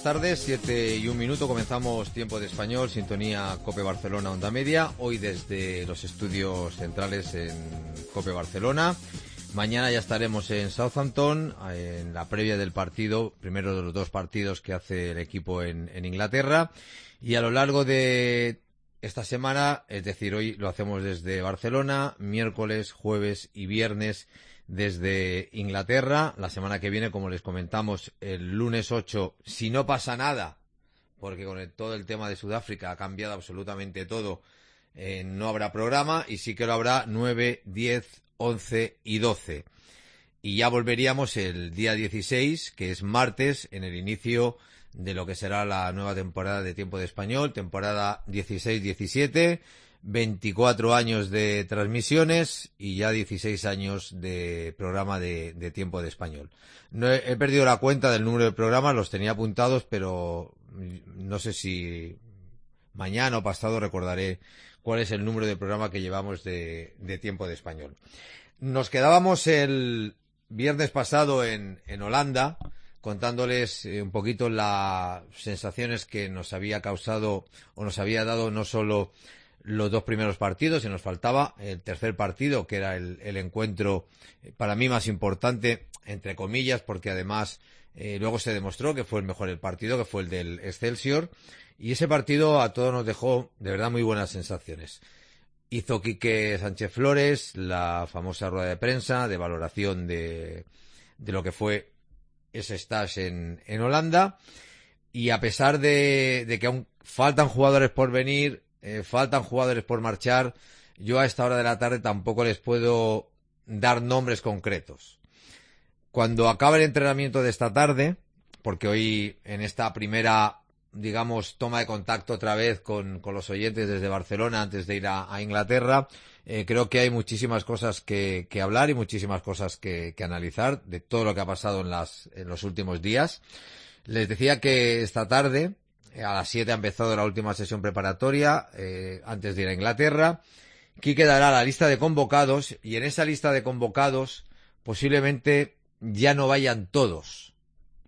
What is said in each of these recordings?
tardes, 7:01, comenzamos Tiempo de Español, sintonía COPE Barcelona, Onda Media, hoy desde los estudios centrales en COPE Barcelona. Mañana ya estaremos en Southampton, en la previa del partido, primero de los dos partidos que hace el equipo en Inglaterra, y a lo largo de esta semana, es decir, hoy lo hacemos desde Barcelona, miércoles, jueves y viernes desde Inglaterra. La semana que viene, como les comentamos, el lunes 8, si no pasa nada, porque con todo el tema de Sudáfrica ha cambiado absolutamente todo, no habrá programa, y sí que lo habrá 9, 10, 11 y 12. Y ya volveríamos el día 16, que es martes, en el inicio de lo que será la nueva temporada de Tiempo de Español, temporada 16-17, 24 años de transmisiones y ya 16 años de programa de Tiempo de Español. No he perdido la cuenta del número de programas, los tenía apuntados, pero no sé si mañana o pasado recordaré cuál es el número de programa que llevamos de Tiempo de Español. Nos quedábamos el viernes pasado en Holanda, contándoles un poquito las sensaciones que nos había causado o nos había dado no solo los dos primeros partidos, y nos faltaba el tercer partido, que era el encuentro para mí más importante, entre comillas, porque además luego se demostró que fue el mejor el partido, que fue el del Excelsior, y ese partido a todos nos dejó de verdad muy buenas sensaciones. Hizo Quique Sánchez Flores la famosa rueda de prensa de valoración de lo que fue ese stage en Holanda, y a pesar de que aún faltan jugadores por venir, faltan jugadores por marchar, yo a esta hora de la tarde tampoco les puedo dar nombres concretos. Cuando acabe el entrenamiento de esta tarde, porque hoy en esta primera, digamos, toma de contacto otra vez con los oyentes desde Barcelona antes de ir a Inglaterra, creo que hay muchísimas cosas que hablar y muchísimas cosas que analizar de todo lo que ha pasado en los últimos días. Les decía que esta tarde, a las 7 ha empezado la última sesión preparatoria, antes de ir a Inglaterra. Quique dará la lista de convocados, y en esa lista de convocados posiblemente ya no vayan todos.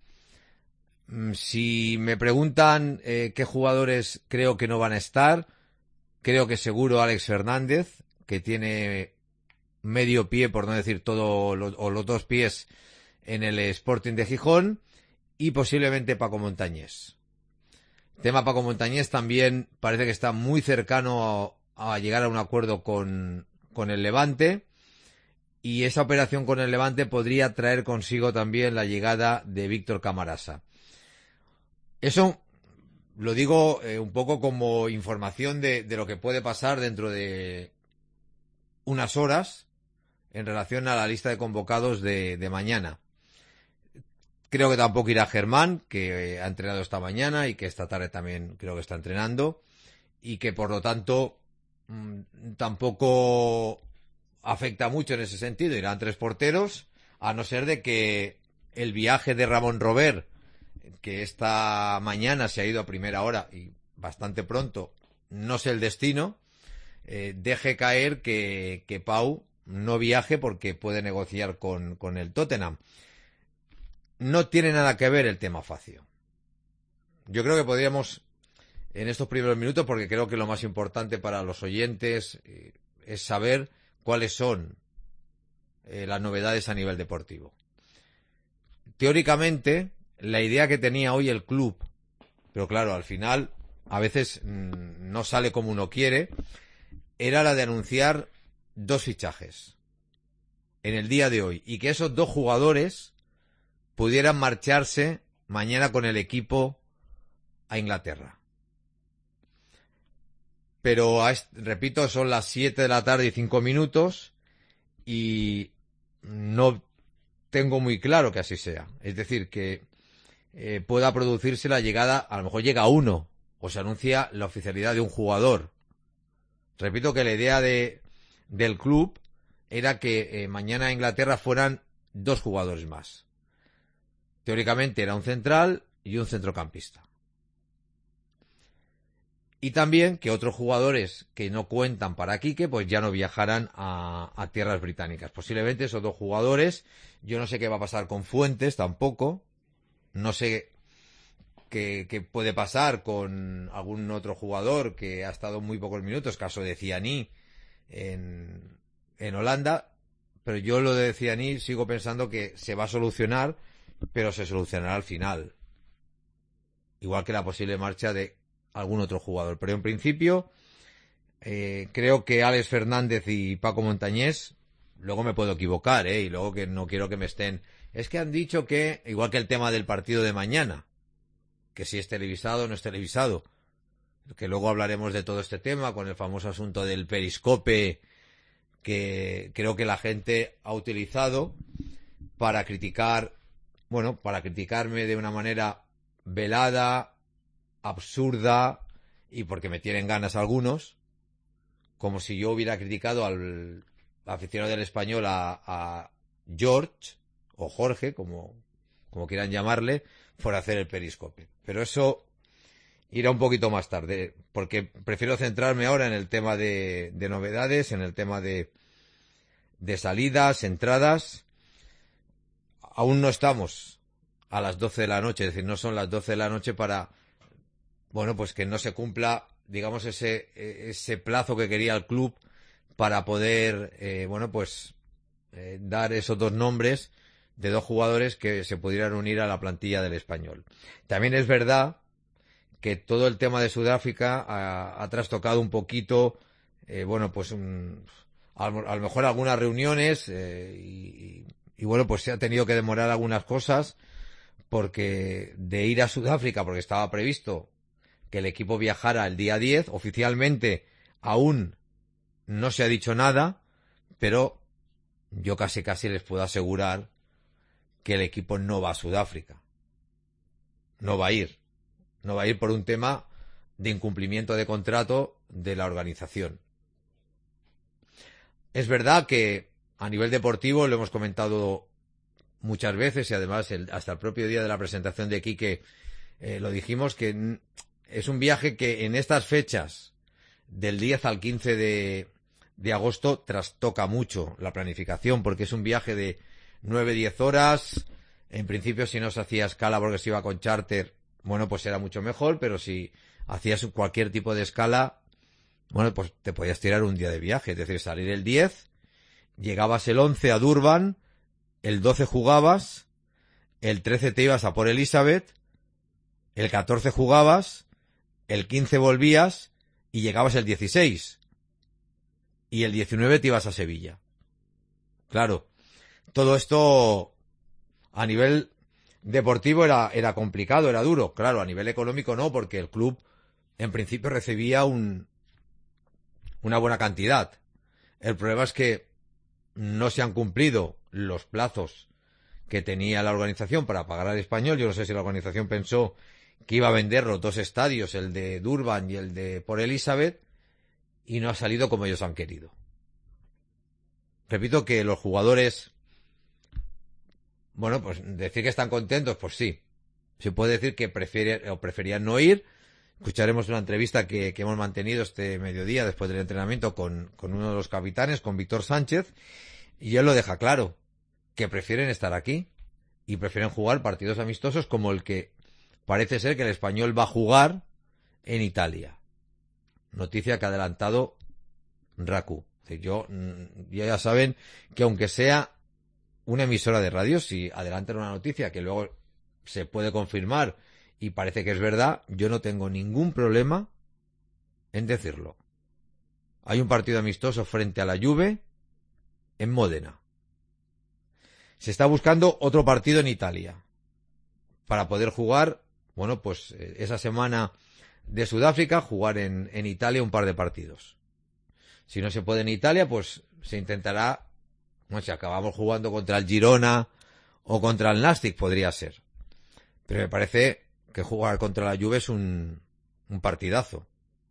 Si me preguntan qué jugadores creo que no van a estar, creo que seguro Alex Fernández, que tiene medio pie, por no decir todo, o los dos pies, en el Sporting de Gijón, y posiblemente Paco Montañés. El tema Paco Montañés también parece que está muy cercano a llegar a un acuerdo con el Levante, y esa operación con el Levante podría traer consigo también la llegada de Víctor Camarasa. Eso lo digo un poco como información de lo que puede pasar dentro de unas horas en relación a la lista de convocados de mañana. Creo que tampoco irá Germán, que ha entrenado esta mañana y que esta tarde también creo que está entrenando, y que por lo tanto tampoco afecta mucho en ese sentido. Irán tres porteros, a no ser de que el viaje de Ramón Robert, que esta mañana se ha ido a primera hora y bastante pronto, no sé el destino, deje caer que Pau no viaje porque puede negociar con el Tottenham. No tiene nada que ver el tema Facio. Yo creo que podríamos, en estos primeros minutos, porque creo que lo más importante para los oyentes es saber cuáles son las novedades a nivel deportivo. Teóricamente, la idea que tenía hoy el club, pero claro, al final a veces no sale como uno quiere, era la de anunciar dos fichajes en el día de hoy, y que esos dos jugadores pudieran marcharse mañana con el equipo a Inglaterra. Pero, repito, son las 7 de la tarde y 5 minutos y no tengo muy claro que así sea. Es decir, que pueda producirse la llegada, a lo mejor llega uno, o se anuncia la oficialidad de un jugador. Repito que la idea del club era que mañana a Inglaterra fueran dos jugadores más. Teóricamente era un central y un centrocampista. Y también que otros jugadores que no cuentan para Quique pues ya no viajarán a tierras británicas. Posiblemente esos dos jugadores, yo no sé qué va a pasar con Fuentes tampoco, no sé que puede pasar con algún otro jugador que ha estado muy pocos minutos, caso de Cianí en Holanda, pero yo lo de Cianí sigo pensando que se va a solucionar, pero se solucionará al final. Igual que la posible marcha de algún otro jugador. Pero en principio, creo que Alex Fernández y Paco Montañés, luego me puedo equivocar, y luego que no quiero que me estén... Es que han dicho que, igual que el tema del partido de mañana, que si es televisado o no es televisado, que luego hablaremos de todo este tema con el famoso asunto del periscope que creo que la gente ha utilizado para criticar, bueno, para criticarme de una manera velada, absurda, y porque me tienen ganas algunos, como si yo hubiera criticado al aficionado del Español a George o Jorge, como quieran llamarle, por hacer el periscope. Pero eso irá un poquito más tarde, porque prefiero centrarme ahora en el tema de novedades, en el tema de salidas, entradas. Aún no estamos a las 12 de la noche, es decir, no son las 12 de la noche para, bueno, pues que no se cumpla, digamos, ese plazo que quería el club para poder, dar esos dos nombres de dos jugadores que se pudieran unir a la plantilla del Español. También es verdad que todo el tema de Sudáfrica ha trastocado un poquito, a lo mejor algunas reuniones, y bueno, pues se ha tenido que demorar algunas cosas, porque de ir a Sudáfrica, porque estaba previsto que el equipo viajara el día 10, oficialmente aún no se ha dicho nada, pero yo casi les puedo asegurar que el equipo no va a Sudáfrica. No va a ir. No va a ir por un tema de incumplimiento de contrato de la organización. Es verdad que a nivel deportivo, lo hemos comentado muchas veces, y además hasta el propio día de la presentación de Quique lo dijimos, que es un viaje que en estas fechas del 10 al 15 de agosto trastoca mucho la planificación, porque es un viaje de 9-10 horas. En principio, si no se hacía escala porque se iba con charter, bueno, pues era mucho mejor, pero si hacías cualquier tipo de escala, bueno, pues te podías tirar un día de viaje, es decir, salir el 10, llegabas el 11 a Durban, el 12 jugabas, el 13 te ibas a Port Elizabeth, el 14 jugabas, el 15 volvías y llegabas el 16. Y el 19 te ibas a Sevilla. Claro, todo esto a nivel deportivo era complicado, era duro. Claro, a nivel económico no, porque el club en principio recibía una buena cantidad. El problema es que no se han cumplido los plazos que tenía la organización para pagar al Español. Yo no sé si la organización pensó que iba a vender los dos estadios, el de Durban y el de Port Elizabeth, y no ha salido como ellos han querido. Repito que los jugadores, bueno, pues decir que están contentos, pues sí. Se puede decir que preferían no ir. Escucharemos una entrevista que hemos mantenido este mediodía después del entrenamiento con uno de los capitanes, con Víctor Sánchez, y él lo deja claro, que prefieren estar aquí y prefieren jugar partidos amistosos como el que parece ser que el Español va a jugar en Italia. Noticia que ha adelantado Raku. Ya saben que aunque sea una emisora de radio, si adelantan una noticia que luego se puede confirmar y parece que es verdad, yo no tengo ningún problema en decirlo. Hay un partido amistoso frente a la Juve en Módena. Se está buscando otro partido en Italia para poder jugar, bueno, pues esa semana de Sudáfrica, jugar en Italia un par de partidos. Si no se puede en Italia, pues se intentará, bueno, si acabamos jugando contra el Girona o contra el Nastic, podría ser. Pero me parece que jugar contra la Juve es un partidazo.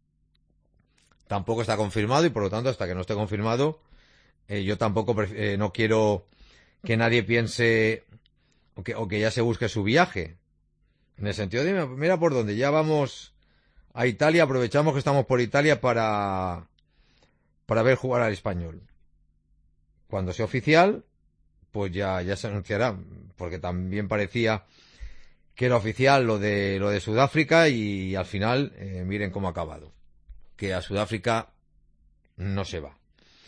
Tampoco está confirmado y por lo tanto, hasta que no esté confirmado, yo tampoco no quiero que nadie piense o que ya se busque su viaje. En el sentido de, mira por dónde, ya vamos a Italia, aprovechamos que estamos por Italia para ver jugar al Español. Cuando sea oficial, pues ya se anunciará, porque también parecía que era oficial lo de Sudáfrica y al final miren cómo ha acabado. Que a Sudáfrica no se va.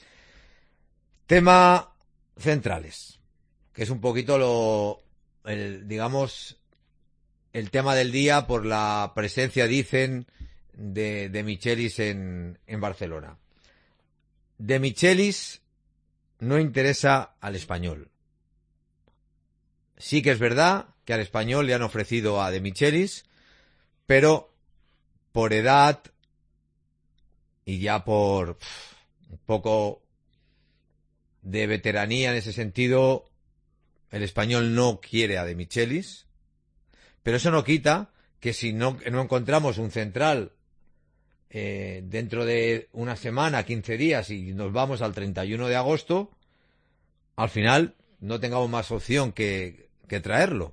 Tema centrales, que es un poquito digamos, el tema del día por la presencia, dicen, de Michelis en Barcelona. De Michelis no interesa al Español. Sí que es verdad que al Español le han ofrecido a De Michelis, pero por edad y ya por un poco de veteranía en ese sentido, el Español no quiere a De Michelis, pero eso no quita que si no encontramos un central dentro de una semana, 15 días y nos vamos al 31 de agosto, al final no tengamos más opción que traerlo.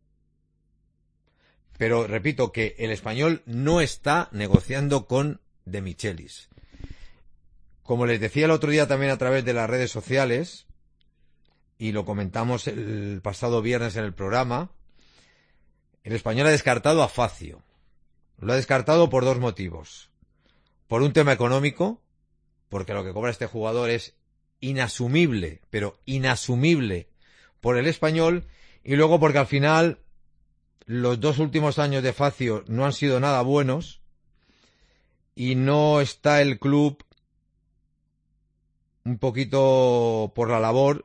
Pero repito que el Español no está negociando con De Michelis. Como les decía el otro día también a través de las redes sociales, y lo comentamos el pasado viernes en el programa, el Español ha descartado a Facio. Lo ha descartado por dos motivos. Por un tema económico, porque lo que cobra este jugador es inasumible, pero inasumible por el Español, y luego porque al final los 2 últimos años de Facio no han sido nada buenos y no está el club un poquito por la labor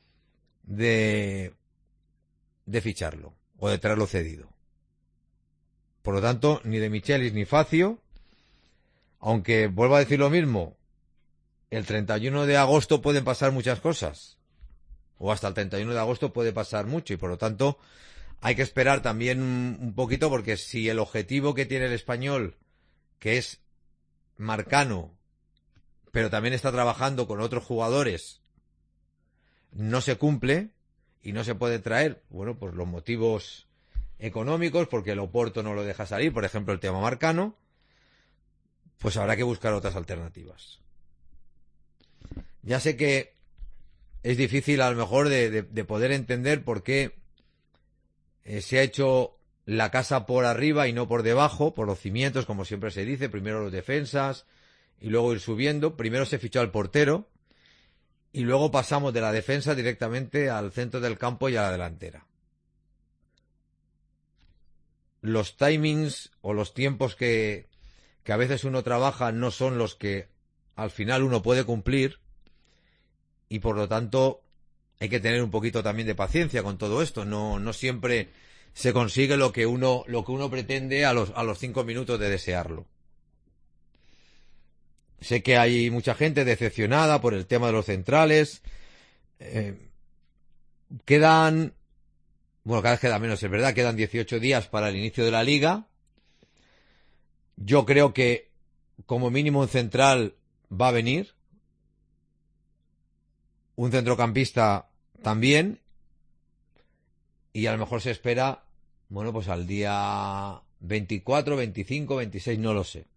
de ficharlo o de traerlo cedido. Por lo tanto, ni De Michelis ni Facio, aunque vuelvo a decir lo mismo, el 31 de agosto pueden pasar muchas cosas, o hasta el 31 de agosto puede pasar mucho, y por lo tanto hay que esperar también un poquito, porque si el objetivo que tiene el Español, que es Marcano, pero también está trabajando con otros jugadores, no se cumple y no se puede traer, bueno, pues los motivos económicos, porque el Oporto no lo deja salir, por ejemplo el tema Marcano, pues habrá que buscar otras alternativas. Ya sé que es difícil a lo mejor de poder entender por qué se ha hecho la casa por arriba y no por debajo, por los cimientos, como siempre se dice, primero los defensas y luego ir subiendo. Primero se fichó al portero y luego pasamos de la defensa directamente al centro del campo y a la delantera. Los timings o los tiempos que a veces uno trabaja no son los que al final uno puede cumplir, y por lo tanto hay que tener un poquito también de paciencia con todo esto. No siempre se consigue lo que uno pretende a los 5 minutos de desearlo. Sé que hay mucha gente decepcionada por el tema de los centrales. Quedan, bueno, cada vez queda menos, es verdad, quedan 18 días para el inicio de la liga. Yo creo que como mínimo un central va a venir, un centrocampista también, y a lo mejor se espera, bueno, pues al día 24, 25, 26, no lo sé.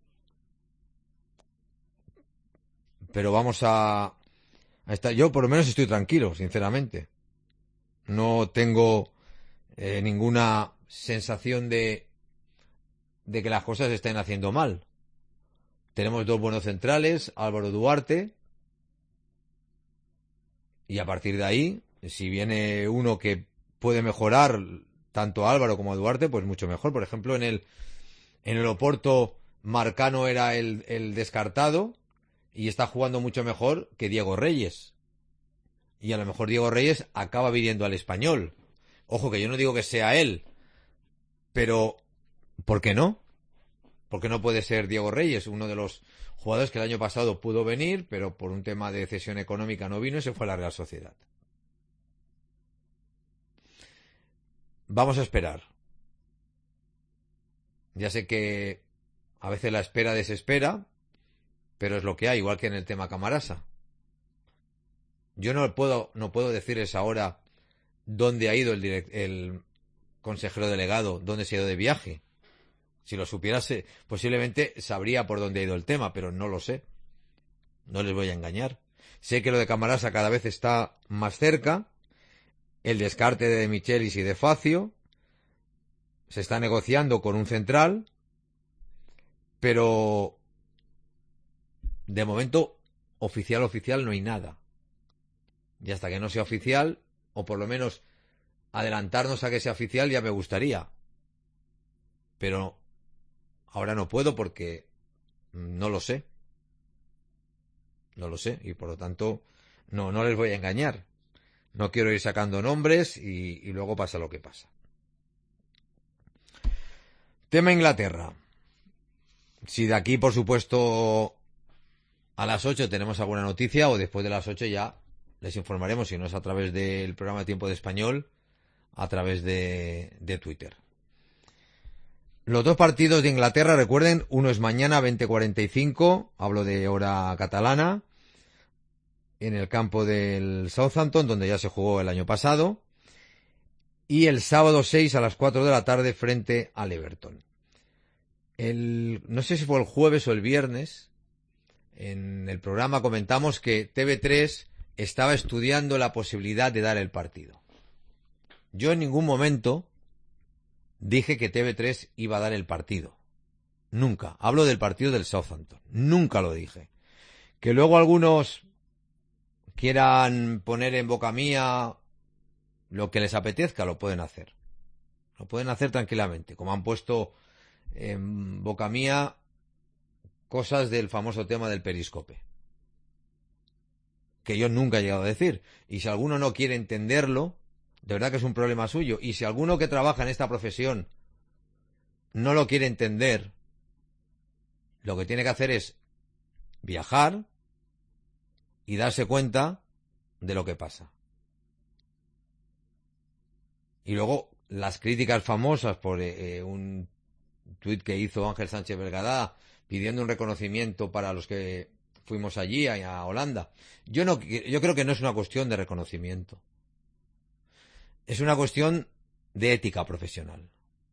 Pero vamos a estar, yo por lo menos estoy tranquilo, sinceramente. No tengo ninguna sensación de que las cosas se estén haciendo mal. Tenemos 2 buenos centrales, Álvaro Duarte, y a partir de ahí, si viene uno que puede mejorar tanto a Álvaro como a Duarte, pues mucho mejor. Por ejemplo, en el Oporto, Marcano era el descartado y está jugando mucho mejor que Diego Reyes. Y a lo mejor Diego Reyes acaba viniendo al Español. Ojo, que yo no digo que sea él, pero ¿por qué no? ¿Por qué no puede ser Diego Reyes, uno de los jugadores que el año pasado pudo venir, pero por un tema de cesión económica no vino y se fue a la Real Sociedad? Vamos a esperar. Ya sé que a veces la espera desespera, pero es lo que hay, igual que en el tema Camarasa. Yo no puedo decirles ahora dónde ha ido el consejero delegado, dónde se ha ido de viaje. Si lo supiérase, posiblemente sabría por dónde ha ido el tema, pero no lo sé. No les voy a engañar. Sé que lo de Camarasa cada vez está más cerca, el descarte de Michelis y de Facio, se está negociando con un central, pero de momento oficial no hay nada. Y hasta que no sea oficial, o por lo menos adelantarnos a que sea oficial, ya me gustaría. Pero ahora no puedo porque no lo sé. No lo sé y por lo tanto no les voy a engañar. No quiero ir sacando nombres y luego pasa lo que pasa. Tema Inglaterra. Si de aquí, por supuesto, a las 8 tenemos alguna noticia o después de las 8 ya les informaremos, si no es a través del programa Tiempo de Español, a través de Twitter. Los dos partidos de Inglaterra, recuerden, uno es mañana 20:45, hablo de hora catalana, en el campo del Southampton, donde ya se jugó el año pasado, y el sábado 6 a las 4 de la tarde frente al Everton. No sé si fue el jueves o el viernes, en el programa comentamos que TV3 estaba estudiando la posibilidad de dar el partido. Yo en ningún momento dije que TV3 iba a dar el partido. Nunca. Hablo del partido del Southampton. Nunca lo dije. Que luego algunos quieran poner en boca mía lo que les apetezca, lo pueden hacer. Lo pueden hacer tranquilamente. Como han puesto en boca mía cosas del famoso tema del periscope. Que yo nunca he llegado a decir. Y si alguno no quiere entenderlo, de verdad que es un problema suyo. Y si alguno que trabaja en esta profesión no lo quiere entender, lo que tiene que hacer es viajar y darse cuenta de lo que pasa. Y luego las críticas famosas por un tuit que hizo Ángel Sánchez Belgadá pidiendo un reconocimiento para los que fuimos allí a Holanda. Yo creo que no es una cuestión de reconocimiento. Es una cuestión de ética profesional.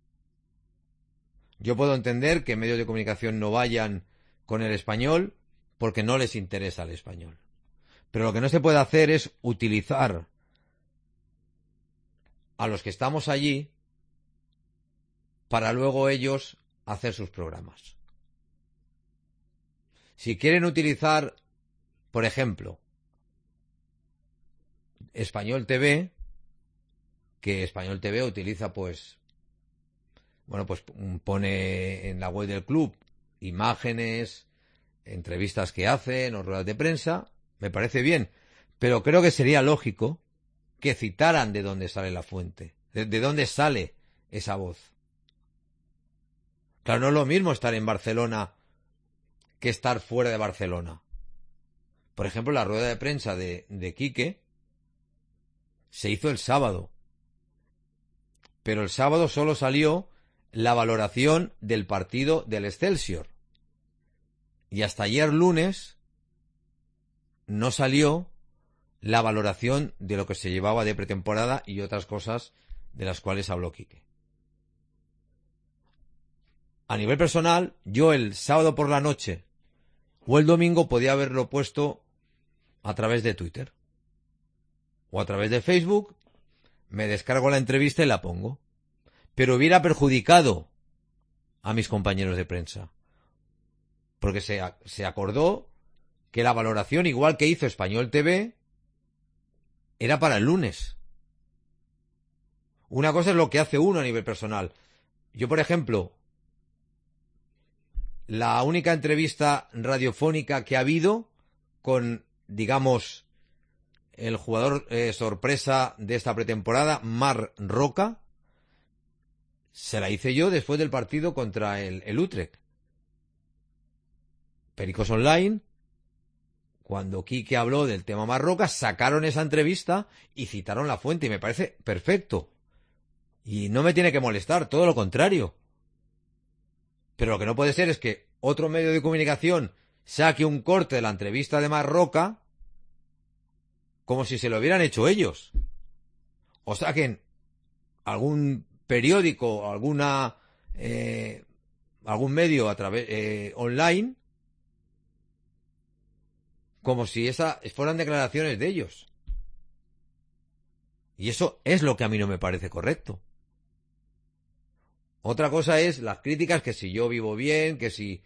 Yo puedo entender que medios de comunicación no vayan con el español porque no les interesa el español. Pero lo que no se puede hacer es utilizar a los que estamos allí para luego ellos hacer sus programas. Si quieren utilizar, por ejemplo, Español TV, que Español TV utiliza pues pone en la web del club imágenes, entrevistas que hacen o ruedas de prensa, me parece bien, pero creo que sería lógico que citaran de dónde sale la fuente, de dónde sale esa voz. Claro, no es lo mismo estar en Barcelona que estar fuera de Barcelona. Por ejemplo, la rueda de prensa de Quique se hizo el sábado, pero el sábado solo salió la valoración del partido del Excelsior. Y hasta ayer lunes no salió la valoración de lo que se llevaba de pretemporada y otras cosas de las cuales habló Quique. A nivel personal, yo el sábado por la noche o el domingo podía haberlo puesto a través de Twitter o a través de Facebook, me descargo la entrevista y la pongo. Pero hubiera perjudicado a mis compañeros de prensa. Porque se acordó que la valoración, igual que hizo Español TV, era para el lunes. Una cosa es lo que hace uno a nivel personal. Yo, por ejemplo, la única entrevista radiofónica que ha habido con, digamos, el jugador sorpresa de esta pretemporada, Marc Roca, se la hice yo después del partido contra el Utrecht. Pericos Online, cuando Quique habló del tema Marc Roca, sacaron esa entrevista y citaron la fuente, y me parece perfecto. Y no me tiene que molestar, todo lo contrario. Pero lo que no puede ser es que otro medio de comunicación saque un corte de la entrevista de Marc Roca como si se lo hubieran hecho ellos. O saquen algún periódico, algún medio a través online, como si esas fueran declaraciones de ellos. Y eso es lo que a mí no me parece correcto. Otra cosa es las críticas, que si yo vivo bien, que si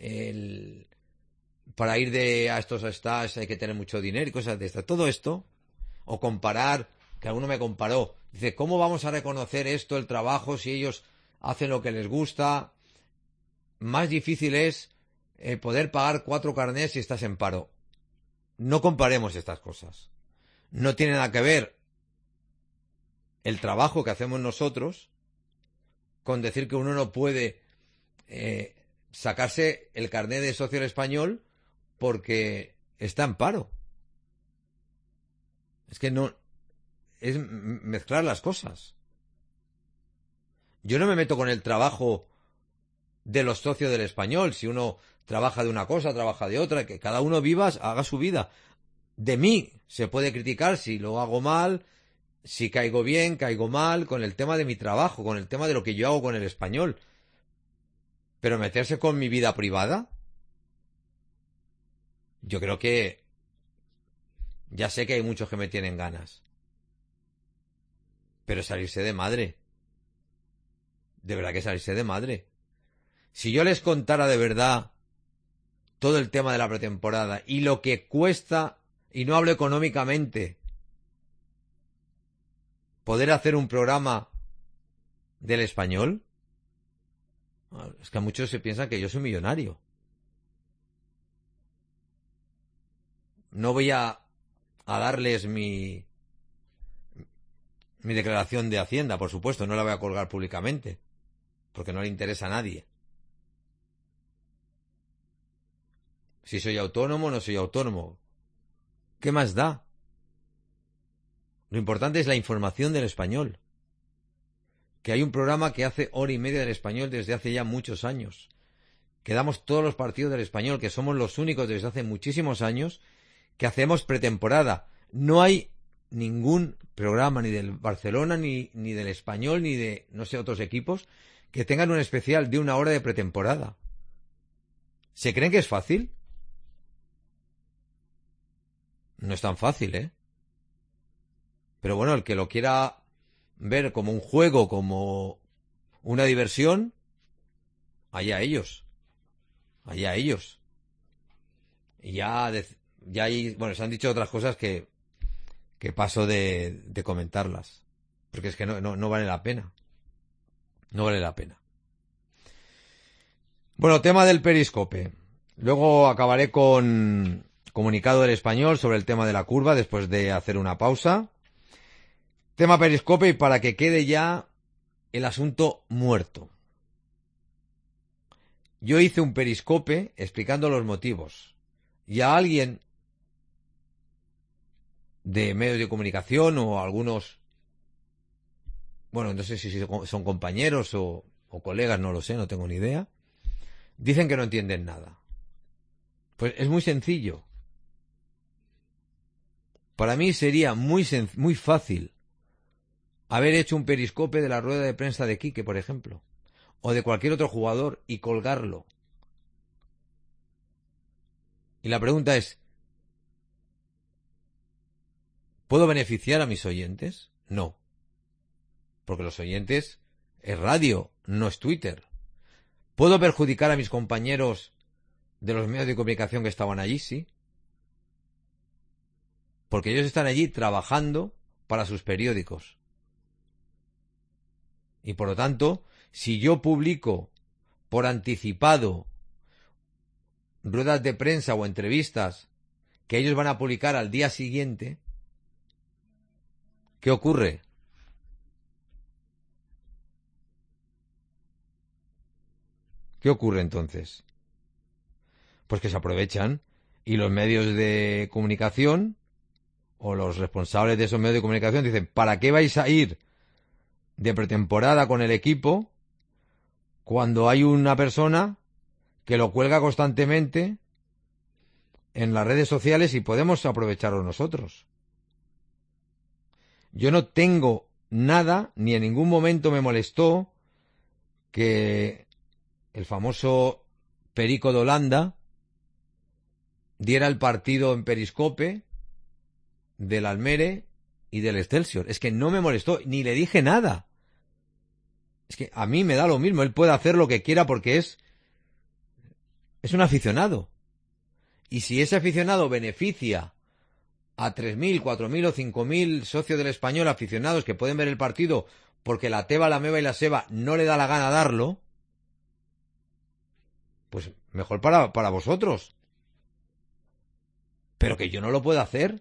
para ir a estos stage hay que tener mucho dinero y cosas de estas. Todo esto, o comparar, que alguno me comparó, dice, ¿cómo vamos a reconocer esto, el trabajo, si ellos hacen lo que les gusta? Más difícil es poder pagar 4 carnés si estás en paro. No comparemos estas cosas. No tiene nada que ver el trabajo que hacemos nosotros con decir que uno no puede sacarse el carné de socio español porque está en paro. Es que no... es mezclar las cosas. Yo no me meto con el trabajo de los socios del Español. Si uno trabaja de una cosa, trabaja de otra, que cada uno viva, haga su vida. De mí se puede criticar si lo hago mal, si caigo bien, caigo mal, con el tema de mi trabajo, con el tema de lo que yo hago con el Español. Pero meterse con mi vida privada, yo creo que ya sé que hay muchos que me tienen ganas. Pero salirse de madre. De verdad que salirse de madre. Si yo les contara de verdad todo el tema de la pretemporada y lo que cuesta, y no hablo económicamente, poder hacer un programa del Español, es que a muchos se piensan que yo soy millonario. No voy a darles mi declaración de Hacienda, por supuesto, no la voy a colgar públicamente, porque no le interesa a nadie. Si soy autónomo o no soy autónomo, ¿qué más da? Lo importante es la información del Español. Que hay un programa que hace 1h30 del Español desde hace ya muchos años. Que damos todos los partidos del Español, que somos los únicos desde hace muchísimos años que hacemos pretemporada. No hay ningún programa ni del Barcelona, ni del Español, ni de, no sé, otros equipos que tengan un especial de 1 hora de pretemporada. ¿Se creen que es fácil? No es tan fácil, ¿eh? Pero bueno, el que lo quiera ver como un juego, como una diversión, allá ellos. Allá ellos. Y ya hay, bueno, se han dicho otras cosas que paso de comentarlas. Porque es que no vale la pena. No vale la pena. Bueno, tema del periscope. Luego acabaré con comunicado del Español sobre el tema de la curva después de hacer una pausa. Tema periscope, y para que quede ya el asunto muerto. Yo hice un periscope explicando los motivos. Y a alguien de medios de comunicación o algunos, bueno, no sé si son compañeros o colegas, no lo sé, no tengo ni idea, dicen que no entienden nada. Pues es muy sencillo. Para mí sería muy fácil haber hecho un periscope de la rueda de prensa de Quique, por ejemplo, o de cualquier otro jugador, y colgarlo. Y la pregunta es, ¿puedo beneficiar a mis oyentes? No. Porque los oyentes es radio, no es Twitter. ¿Puedo perjudicar a mis compañeros de los medios de comunicación que estaban allí? Sí. Porque ellos están allí trabajando para sus periódicos. Y por lo tanto, si yo publico por anticipado ruedas de prensa o entrevistas que ellos van a publicar al día siguiente, ¿qué ocurre? ¿Qué ocurre entonces? Pues que se aprovechan y los medios de comunicación o los responsables de esos medios de comunicación dicen, ¿para qué vais a ir de pretemporada con el equipo cuando hay una persona que lo cuelga constantemente en las redes sociales y podemos aprovecharlo nosotros? Yo no tengo nada, ni en ningún momento me molestó que el famoso Perico de Holanda diera el partido en periscope del Almere y del Excelsior. Es que no me molestó, ni le dije nada. Es que a mí me da lo mismo, él puede hacer lo que quiera porque es un aficionado. Y si ese aficionado beneficia a 3.000, 4.000 o 5.000 socios del Español aficionados que pueden ver el partido porque la Teba, la Meba y la Seba no le da la gana darlo, pues mejor para vosotros. Pero que yo no lo puedo hacer.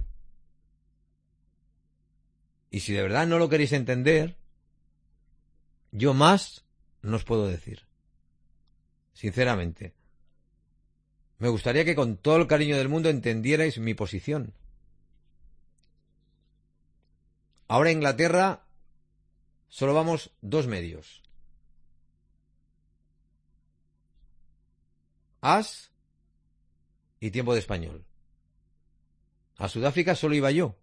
Y si de verdad no lo queréis entender, yo más no os puedo decir. Sinceramente. Me gustaría que con todo el cariño del mundo entendierais mi posición. Ahora en Inglaterra solo vamos 2 medios. AS y Tiempo de Español. A Sudáfrica solo iba yo.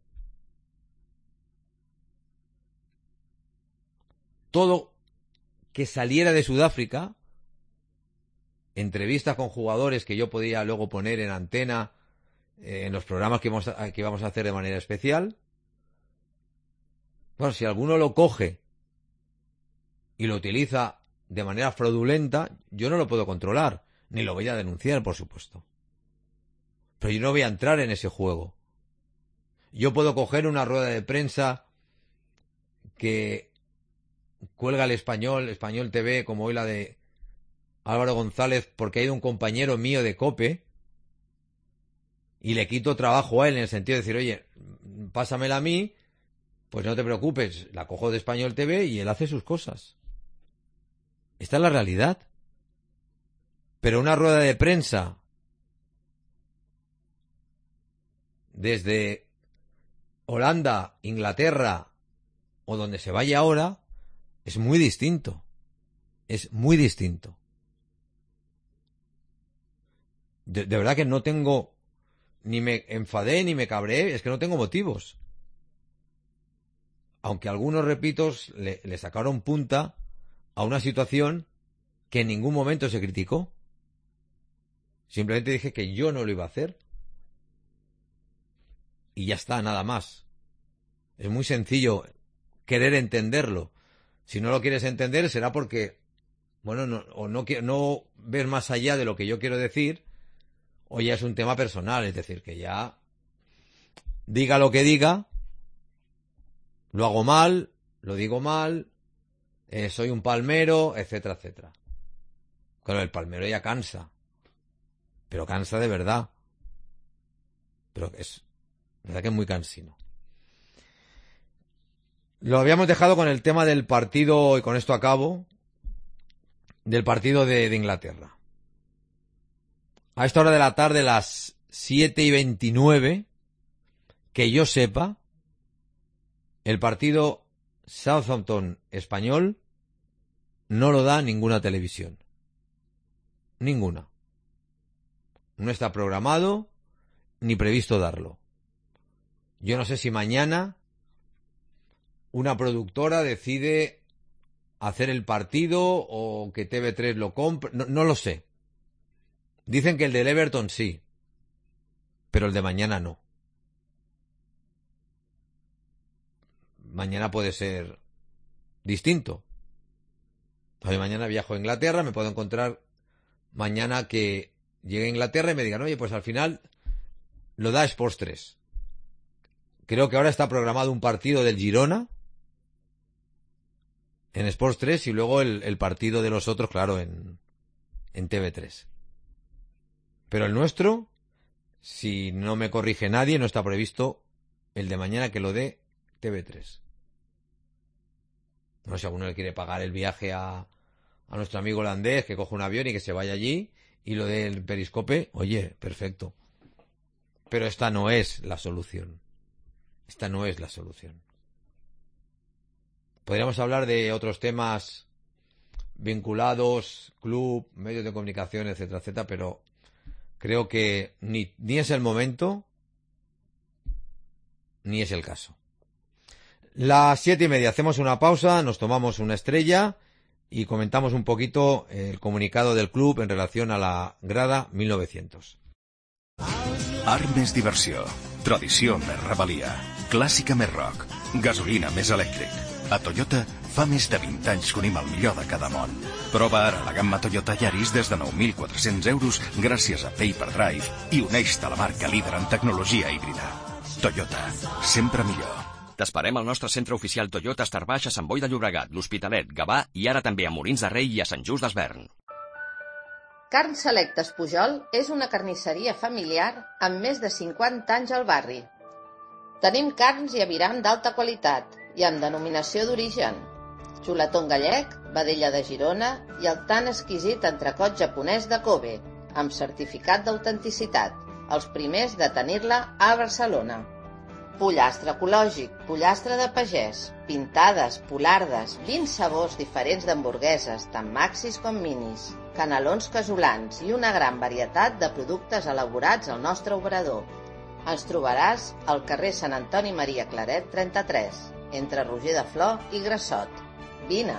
Todo que saliera de Sudáfrica, entrevistas con jugadores que yo podía luego poner en antena, en los programas que íbamos a hacer de manera especial. Bueno, si alguno lo coge y lo utiliza de manera fraudulenta, yo no lo puedo controlar, ni lo voy a denunciar, por supuesto. Pero yo no voy a entrar en ese juego. Yo puedo coger una rueda de prensa que cuelga el Español TV, como hoy la de Álvaro González, porque ha ido un compañero mío de COPE, y le quito trabajo a él en el sentido de decir, oye, pásamela a mí, pues no te preocupes, la cojo de Español TV y él hace sus cosas. Esta es la realidad. Pero una rueda de prensa desde Holanda, Inglaterra o donde se vaya ahora es muy distinto. Es muy distinto. De verdad que no tengo, ni me enfadé ni me cabreé, es que no tengo motivos. Aunque algunos, repito, le sacaron punta a una situación que en ningún momento se criticó. Simplemente dije que yo no lo iba a hacer. Y ya está, nada más. Es muy sencillo querer entenderlo. Si no lo quieres entender será porque, bueno, no ves más allá de lo que yo quiero decir, o ya es un tema personal, es decir, que ya diga lo que diga, lo hago mal, lo digo mal, soy un palmero, etcétera, etcétera. Claro, el palmero ya cansa, pero cansa de verdad. Pero es verdad que es muy cansino. Lo habíamos dejado con el tema del partido, y con esto acabo, del partido de Inglaterra. A esta hora de la tarde, las 7:29, que yo sepa, el partido Southampton-Español no lo da ninguna televisión. Ninguna. No está programado ni previsto darlo. Yo no sé si mañana una productora decide hacer el partido o que TV3 lo compre. No lo sé. Dicen que el del Everton sí, pero el de mañana no. Mañana puede ser distinto. Hoy mañana viajo a Inglaterra, me puedo encontrar mañana que llegue a Inglaterra y me digan, oye, pues al final lo da Sports 3. Creo que ahora está programado un partido del Girona en Sports 3 y luego el partido de los otros, claro, en TV3. Pero el nuestro, si no me corrige nadie, no está previsto el de mañana que lo dé TV3. No sé si alguno le quiere pagar el viaje a nuestro amigo holandés, que coja un avión y que se vaya allí y lo dé el Periscope. Oye, perfecto. Pero esta no es la solución. Esta no es la solución. Podríamos hablar de otros temas vinculados, club, medios de comunicación, etcétera, etcétera, pero creo que ni es el momento, ni es el caso. Las 7:30, hacemos una pausa, nos tomamos una estrella y comentamos un poquito el comunicado del club en relación a la grada 1900. Art més diversió, tradició més rebel·lia, clàssica més rock, gasolina més elèctric. A Toyota Fa més de 20 anys que unim el millor de cada món. Prova ara la gamma Toyota Yaris des de 9.400 euros gràcies a Pay per Drive i uneix-te a la marca líder en tecnologia híbrida. Toyota, sempre millor. T'esperem al nostre centre oficial Toyota Estar Baix a Sant Boi de Llobregat, l'Hospitalet, Gavà i ara també a Molins de Rei i a Sant Just d'Esvern. Carn Selectes Pujol és una carnisseria familiar amb més de 50 anys al barri. Tenim carns i aviram d'alta qualitat i amb denominació d'origen. Xuletón gallec, vedella de Girona i el tan exquisit entrecot japonès de Kobe, amb certificat d'autenticitat, els primers de tenir-la a Barcelona. Pollastre ecològic, pollastre de pagès, pintades, polardes, 20 sabors diferents d'hamburgueses, tant maxis com minis, canelons casolans i una gran varietat de productes elaborats al nostre obrador. Ens trobaràs al carrer Sant Antoni Maria Claret 33, entre Roger de Flor i Grassot. Vine!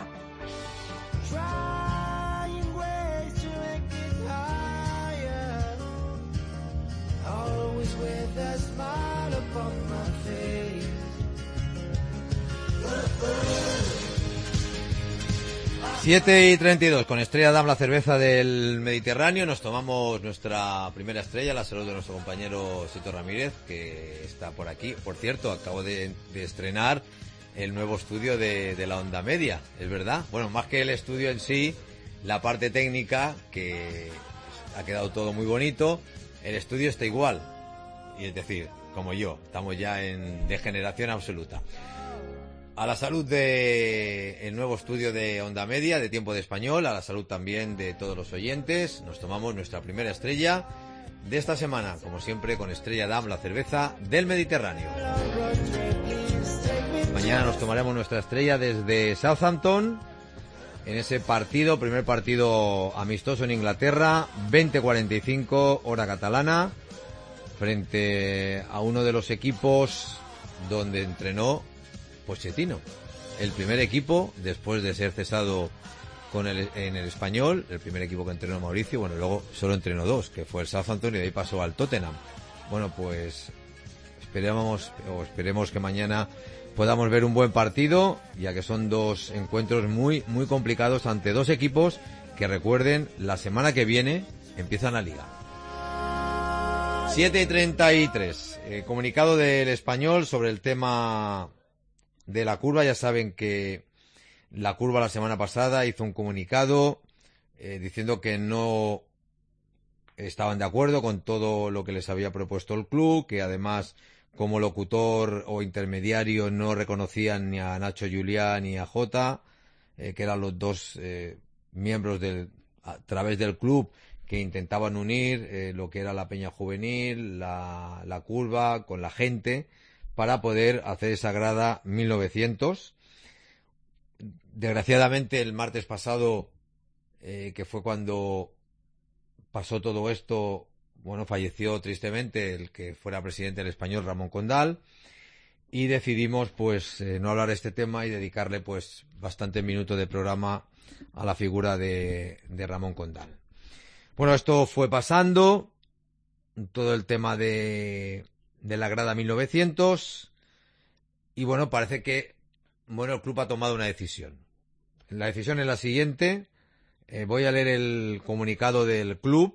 Siete y 32, con Estrella Damm, la cerveza del Mediterráneo, nos tomamos nuestra primera estrella, la salud de nuestro compañero Sito Ramírez, que está por aquí. Por cierto, acabo de estrenar el nuevo estudio de la Onda Media, es verdad. Bueno, más que el estudio en sí, la parte técnica, que ha quedado todo muy bonito, el estudio está igual. Y es decir, como yo, estamos ya en degeneración absoluta. A la salud de el nuevo estudio de Onda Media, de Tiempo de Español, a la salud también de todos los oyentes. Nos tomamos nuestra primera estrella de esta semana, como siempre, con Estrella Damm, la cerveza del Mediterráneo. Mañana nos tomaremos nuestra estrella desde Southampton, en ese partido, primer partido amistoso en Inglaterra, 20:45 hora catalana, frente a uno de los equipos donde entrenó Pochettino, el primer equipo después de ser cesado en el Español, el primer equipo que entrenó Mauricio. Bueno, luego solo entrenó dos, que fue el Southampton, y de ahí pasó al Tottenham. Bueno, pues esperemos que mañana podamos ver un buen partido, ya que son dos encuentros muy muy complicados ante dos equipos que, recuerden, la semana que viene empiezan la Liga. 7:33, comunicado del Español sobre el tema de la curva. Ya saben que la curva la semana pasada hizo un comunicado diciendo que no estaban de acuerdo con todo lo que les había propuesto el club, que además como locutor o intermediario no reconocían ni a Nacho Juliá ni a Jota, que eran los dos miembros a través del club que intentaban unir lo que era la peña juvenil, la curva con la gente, para poder hacer esa grada 1900. Desgraciadamente el martes pasado, que fue cuando pasó todo esto, bueno, falleció tristemente el que fuera presidente del Español, Ramón Condal, y decidimos pues no hablar de este tema y dedicarle pues bastantes minutos de programa a la figura de Ramón Condal. Bueno, esto fue pasando, todo el tema de la grada 1900, y bueno, parece que el club ha tomado una decisión. La decisión es la siguiente. Voy a leer el comunicado del club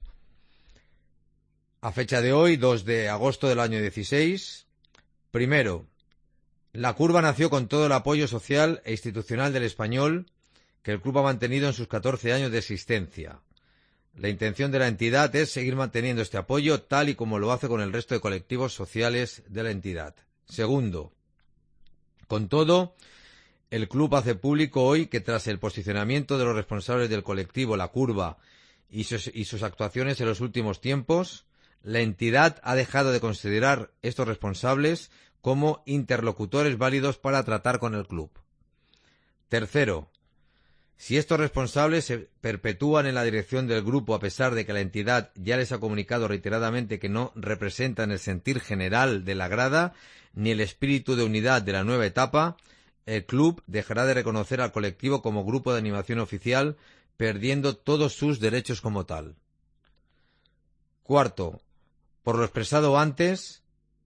a fecha de hoy, 2 de agosto del año 16. Primero, la curva nació con todo el apoyo social e institucional del Español que el club ha mantenido en sus 14 años de existencia. La intención de la entidad es seguir manteniendo este apoyo tal y como lo hace con el resto de colectivos sociales de la entidad. Segundo, con todo, el club hace público hoy que tras el posicionamiento de los responsables del colectivo La Curva y sus actuaciones en los últimos tiempos, la entidad ha dejado de considerar estos responsables como interlocutores válidos para tratar con el club. Tercero, si estos responsables se perpetúan en la dirección del grupo a pesar de que la entidad ya les ha comunicado reiteradamente que no representan el sentir general de la grada ni el espíritu de unidad de la nueva etapa, el club dejará de reconocer al colectivo como grupo de animación oficial, perdiendo todos sus derechos como tal. Cuarto, por lo expresado antes,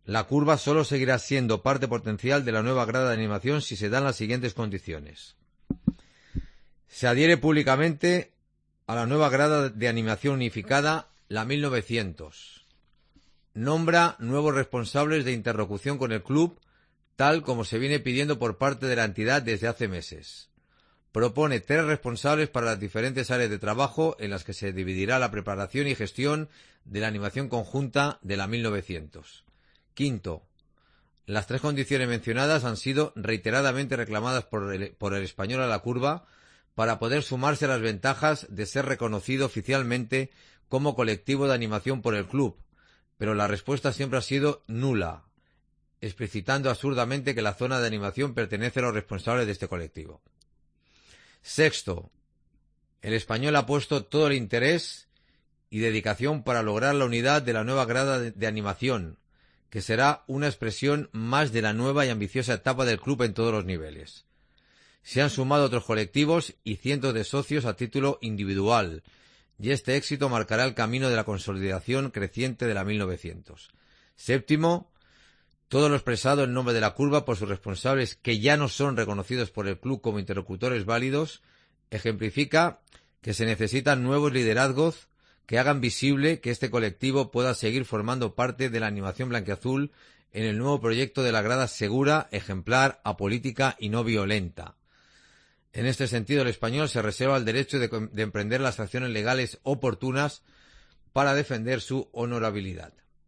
La Curva solo seguirá siendo parte potencial de la nueva grada de animación si se dan las siguientes condiciones. Se adhiere públicamente a la nueva grada de animación unificada, la 1900. Nombra nuevos responsables de interlocución con el club, tal como se viene pidiendo por parte de la entidad desde hace meses. Propone 3 responsables para las diferentes áreas de trabajo en las que se dividirá la preparación y gestión de la animación conjunta de la 1900. Quinto, las 3 condiciones mencionadas han sido reiteradamente reclamadas por el Español a la Curva para poder sumarse a las ventajas de ser reconocido oficialmente como colectivo de animación por el club, pero la respuesta siempre ha sido nula, explicitando absurdamente que la zona de animación pertenece a los responsables de este colectivo. Sexto, el Español ha puesto todo el interés y dedicación para lograr la unidad de la nueva grada de animación, que será una expresión más de la nueva y ambiciosa etapa del club en todos los niveles. Se han sumado otros colectivos y cientos de socios a título individual, y este éxito marcará el camino de la consolidación creciente de la 1900. Séptimo, todo lo expresado en nombre de la Curva por sus responsables, que ya no son reconocidos por el club como interlocutores válidos, ejemplifica que se necesitan nuevos liderazgos que hagan visible que este colectivo pueda seguir formando parte de la animación blanquiazul en el nuevo proyecto de la grada segura, ejemplar, apolítica y no violenta. En este sentido, el Español se reserva el derecho de emprender las acciones legales oportunas para defender su honorabilidad.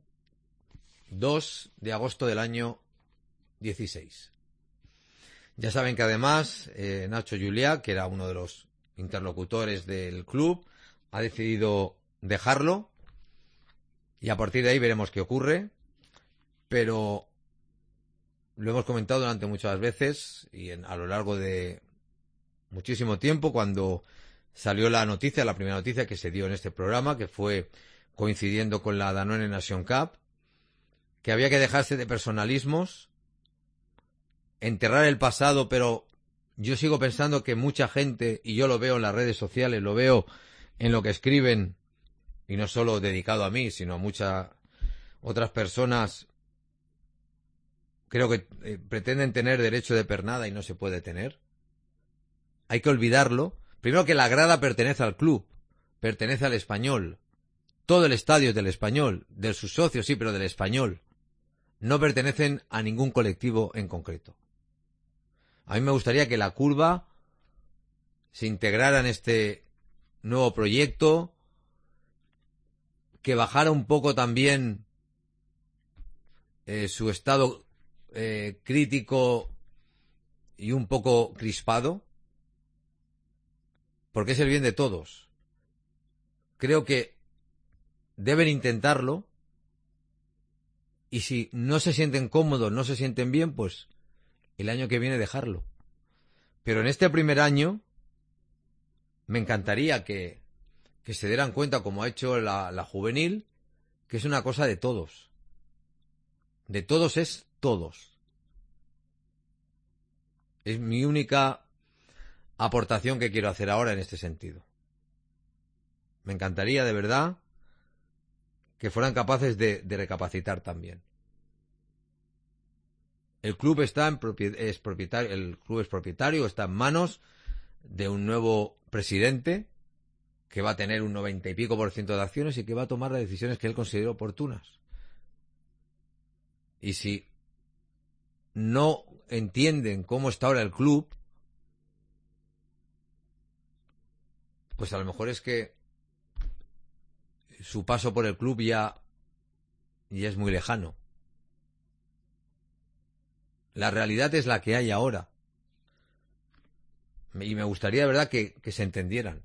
2 de agosto del año 16. Ya saben que además Nacho Juliá, que era uno de los interlocutores del club, ha decidido dejarlo y a partir de ahí veremos qué ocurre, pero lo hemos comentado durante muchas veces y a lo largo de muchísimo tiempo. Cuando salió la noticia, la primera noticia que se dio en este programa, que fue coincidiendo con la Danone Nation Cup, que había que dejarse de personalismos, enterrar el pasado, pero yo sigo pensando que mucha gente, y yo lo veo en las redes sociales, lo veo en lo que escriben, y no solo dedicado a mí, sino a muchas otras personas, creo que pretenden tener derecho de pernada y no se puede tener. Hay que olvidarlo. Primero, que la grada pertenece al club, pertenece al Español. Todo el estadio es del Español, de sus socios sí, pero del Español. No pertenecen a ningún colectivo en concreto. A mí me gustaría que la Curva se integrara en este nuevo proyecto, que bajara un poco también su estado crítico y un poco crispado, porque es el bien de todos. Creo que deben intentarlo, y si no se sienten cómodos, no se sienten bien, pues el año que viene dejarlo. Pero en este primer año me encantaría que se dieran cuenta, como ha hecho la juvenil, que es una cosa de todos. De todos es todos. Es mi única aportación que quiero hacer ahora en este sentido. Me encantaría, de verdad, que fueran capaces de recapacitar también. El club es propietario, está en manos de un nuevo presidente que va a tener un 90 y pico % de acciones y que va a tomar las decisiones que él considere oportunas. Y si no entienden cómo está ahora el club, pues a lo mejor es que su paso por el club ya es muy lejano. La realidad es la que hay ahora. Y me gustaría de verdad que se entendieran.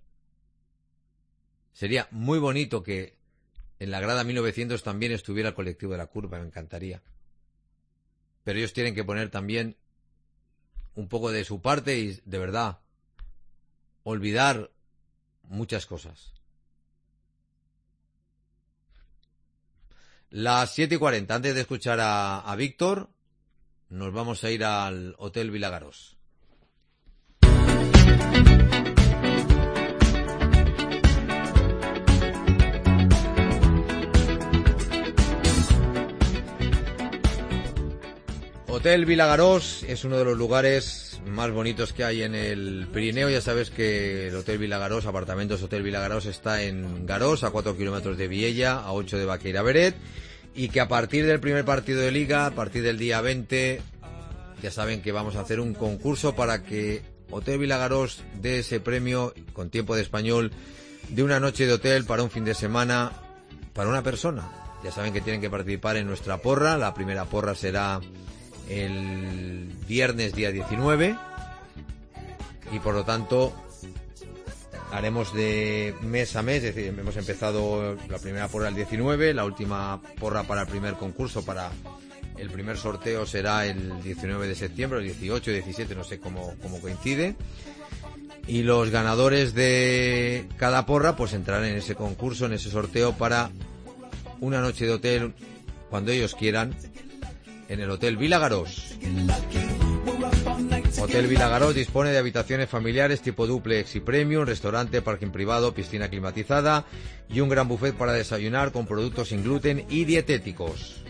Sería muy bonito que en la grada 1900 también estuviera el colectivo de la Curva, me encantaría. Pero ellos tienen que poner también un poco de su parte y, de verdad, olvidar muchas cosas. Las 7:40, antes de escuchar a Víctor, nos vamos a ir al Hotel Vilagarós. Hotel Vila Garós es uno de los lugares más bonitos que hay en el Pirineo. Ya sabes que el Hotel Vila Garós, apartamentos Hotel Vila Garós, está en Garós, a 4 kilómetros de Viella, a 8 de Baqueira Beret, y que a partir del primer partido de Liga, a partir del día 20, ya saben que vamos a hacer un concurso para que Hotel Vila Garós dé ese premio con tiempo de español de una noche de hotel para un fin de semana para una persona. Ya saben que tienen que participar en nuestra porra. La primera porra será el viernes día 19 y por lo tanto haremos de mes a mes, es decir, hemos empezado la primera porra el 19, la última porra para el primer concurso, para el primer sorteo será el 19 de septiembre, el 18, 17, no sé cómo coincide, y los ganadores de cada porra pues entrarán en ese concurso, en ese sorteo para una noche de hotel cuando ellos quieran en el Hotel Vila Garós. Hotel Vila Garós dispone de habitaciones familiares tipo duplex y premium, restaurante, parking privado, piscina climatizada y un gran buffet para desayunar con productos sin gluten y dietéticos.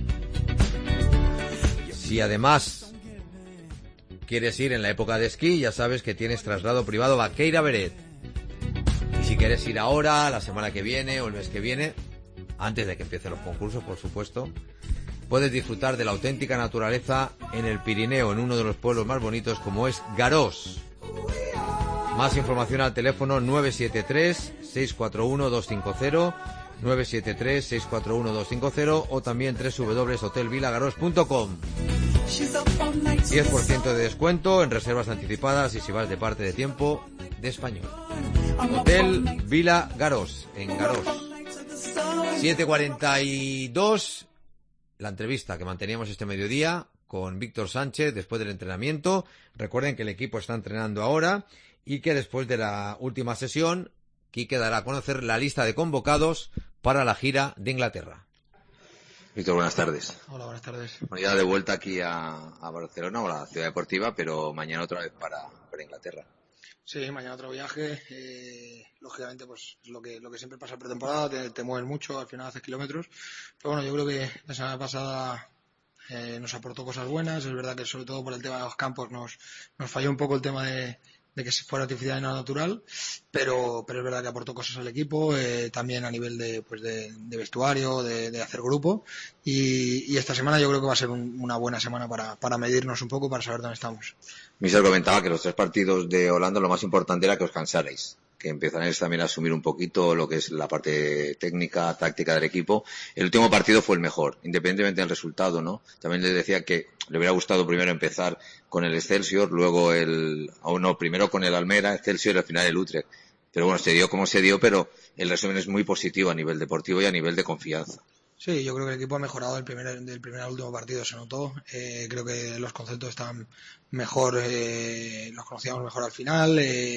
Si además quieres ir en la época de esquí, ya sabes que tienes traslado privado Baqueira Beret. Y si quieres ir ahora, la semana que viene o el mes que viene, antes de que empiecen los concursos, por supuesto, puedes disfrutar de la auténtica naturaleza en el Pirineo, en uno de los pueblos más bonitos como es Garós. Más información al teléfono 973-641-250, 973-641-250 o también www.hotelvilagarós.com. 10% de descuento en reservas anticipadas y si vas de parte de tiempo de español. Hotel Vila Garós, en Garós. 7:42... la entrevista que manteníamos este mediodía con Víctor Sánchez después del entrenamiento. Recuerden que el equipo está entrenando ahora y que después de la última sesión, Quique dará a conocer la lista de convocados para la gira de Inglaterra. Víctor, buenas tardes. Hola, buenas tardes. Bueno, ya de vuelta aquí a Barcelona o a la ciudad deportiva, pero mañana otra vez para Inglaterra. Sí, mañana otro viaje. Lógicamente, pues lo que siempre pasa pretemporada, te mueven mucho, al final haces kilómetros. Pero bueno, yo creo que la semana pasada nos aportó cosas buenas. Es verdad que sobre todo por el tema de los campos nos falló un poco el tema de que se fuera artificial y no natural, pero es verdad que aportó cosas al equipo, también a nivel de vestuario, de hacer grupo, y esta semana yo creo que va a ser una buena semana para medirnos un poco, para saber dónde estamos. Mister comentaba que los 3 partidos de Holanda lo más importante era que os cansarais, que empezaréis también a asumir un poquito lo que es la parte técnica, táctica del equipo. El último partido fue el mejor, independientemente del resultado, ¿no? También les decía que le hubiera gustado primero empezar con el Excelsior, luego primero con el Almera, Excelsior y al final el Utrecht. Pero bueno, se dio como se dio, pero el resumen es muy positivo a nivel deportivo y a nivel de confianza. Sí, yo creo que el equipo ha mejorado del primer al último partido, se notó. Creo que los conceptos están mejor, los conocíamos mejor al final.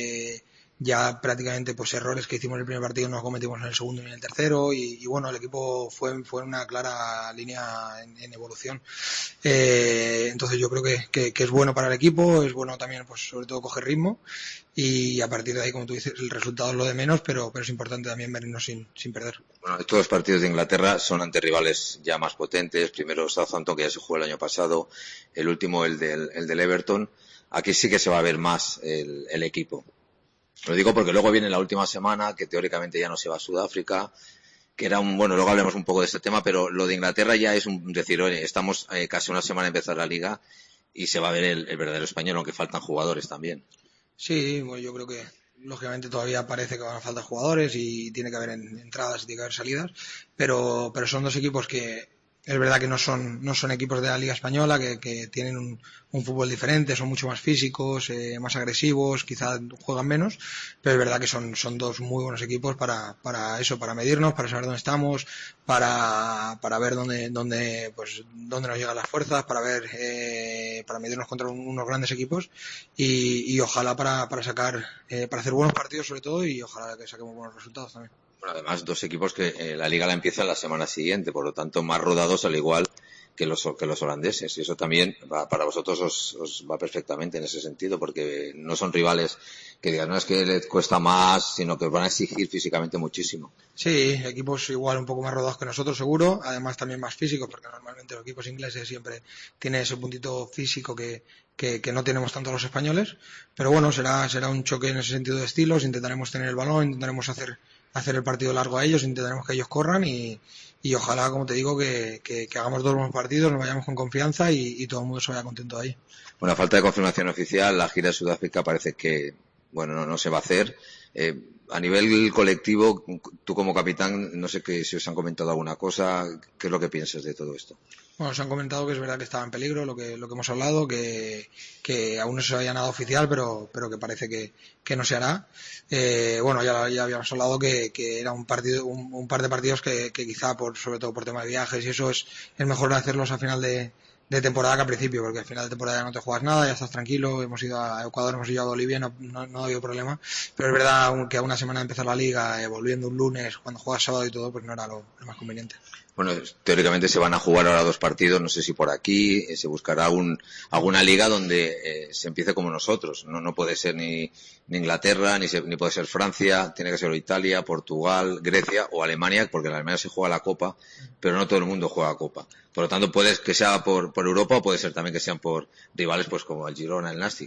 Ya prácticamente pues errores que hicimos en el primer partido no los cometimos en el segundo ni en el tercero y bueno, el equipo fue en una clara línea en evolución. Entonces yo creo que es bueno para el equipo, es bueno también pues sobre todo coger ritmo y a partir de ahí, como tú dices, el resultado es lo de menos, pero es importante también venirnos sin perder. Bueno, estos 2 partidos de Inglaterra son ante rivales ya más potentes. Primero Southampton, que ya se jugó el año pasado, el último el del Everton. Aquí sí que se va a ver más el equipo. Lo digo porque luego viene la última semana, que teóricamente ya no se va a Sudáfrica, que era bueno, luego hablemos un poco de este tema, pero lo de Inglaterra ya es decir, oye, estamos casi una semana a empezar la liga y se va a ver el verdadero español, aunque faltan jugadores también. Sí, bueno, yo creo que lógicamente todavía parece que van a faltar jugadores y tiene que haber entradas y tiene que haber salidas, pero son 2 equipos que es verdad que no son equipos de la Liga Española, que tienen un fútbol diferente, son mucho más físicos, más agresivos, quizás juegan menos, pero es verdad que son 2 muy buenos equipos para eso, para medirnos, para saber dónde estamos, para ver dónde nos llegan las fuerzas, para medirnos contra unos grandes equipos y ojalá para hacer buenos partidos sobre todo y ojalá que saquemos buenos resultados también. Bueno, además 2 equipos que la liga la empieza la semana siguiente, por lo tanto más rodados, al igual que los holandeses, y eso también para vosotros os va perfectamente en ese sentido, porque no son rivales que digan, no es que les cuesta más, sino que van a exigir físicamente muchísimo. Sí, equipos igual un poco más rodados que nosotros seguro, además también más físicos, porque normalmente los equipos ingleses siempre tienen ese puntito físico que no tenemos tanto los españoles, pero bueno, será un choque en ese sentido de estilos, intentaremos tener el balón, intentaremos hacer el partido largo a ellos, intentaremos que ellos corran y ojalá, como te digo, que hagamos 2 buenos partidos, nos vayamos con confianza y todo el mundo se vaya contento de ahí. Bueno, a falta de confirmación oficial, la gira de Sudáfrica parece que, bueno, no se va a hacer. A nivel colectivo, tú como capitán, no sé si os han comentado alguna cosa, ¿qué es lo que piensas de todo esto? Bueno, se han comentado que es verdad que estaba en peligro, lo que hemos hablado, que aún no se había nada oficial, pero que parece que no se hará. Bueno, ya habíamos hablado que era un par de partidos que quizá sobre todo por tema de viajes y eso es mejor hacerlos a final de temporada que al principio, porque al final de temporada ya no te juegas nada, ya estás tranquilo, hemos ido a Ecuador, hemos ido a Bolivia, no ha habido problema, pero es verdad que a una semana de empezar la liga, volviendo un lunes, cuando juegas sábado y todo, pues no era lo más conveniente. Bueno, teóricamente se van a jugar ahora 2 partidos, no sé si por aquí se buscará alguna liga donde se empiece como nosotros. No puede ser ni Inglaterra, ni puede ser Francia, tiene que ser Italia, Portugal, Grecia o Alemania, porque en Alemania se juega la Copa, pero no todo el mundo juega Copa. Por lo tanto, puede que sea por Europa o puede ser también que sean por rivales pues como el Girona, el Nàstic.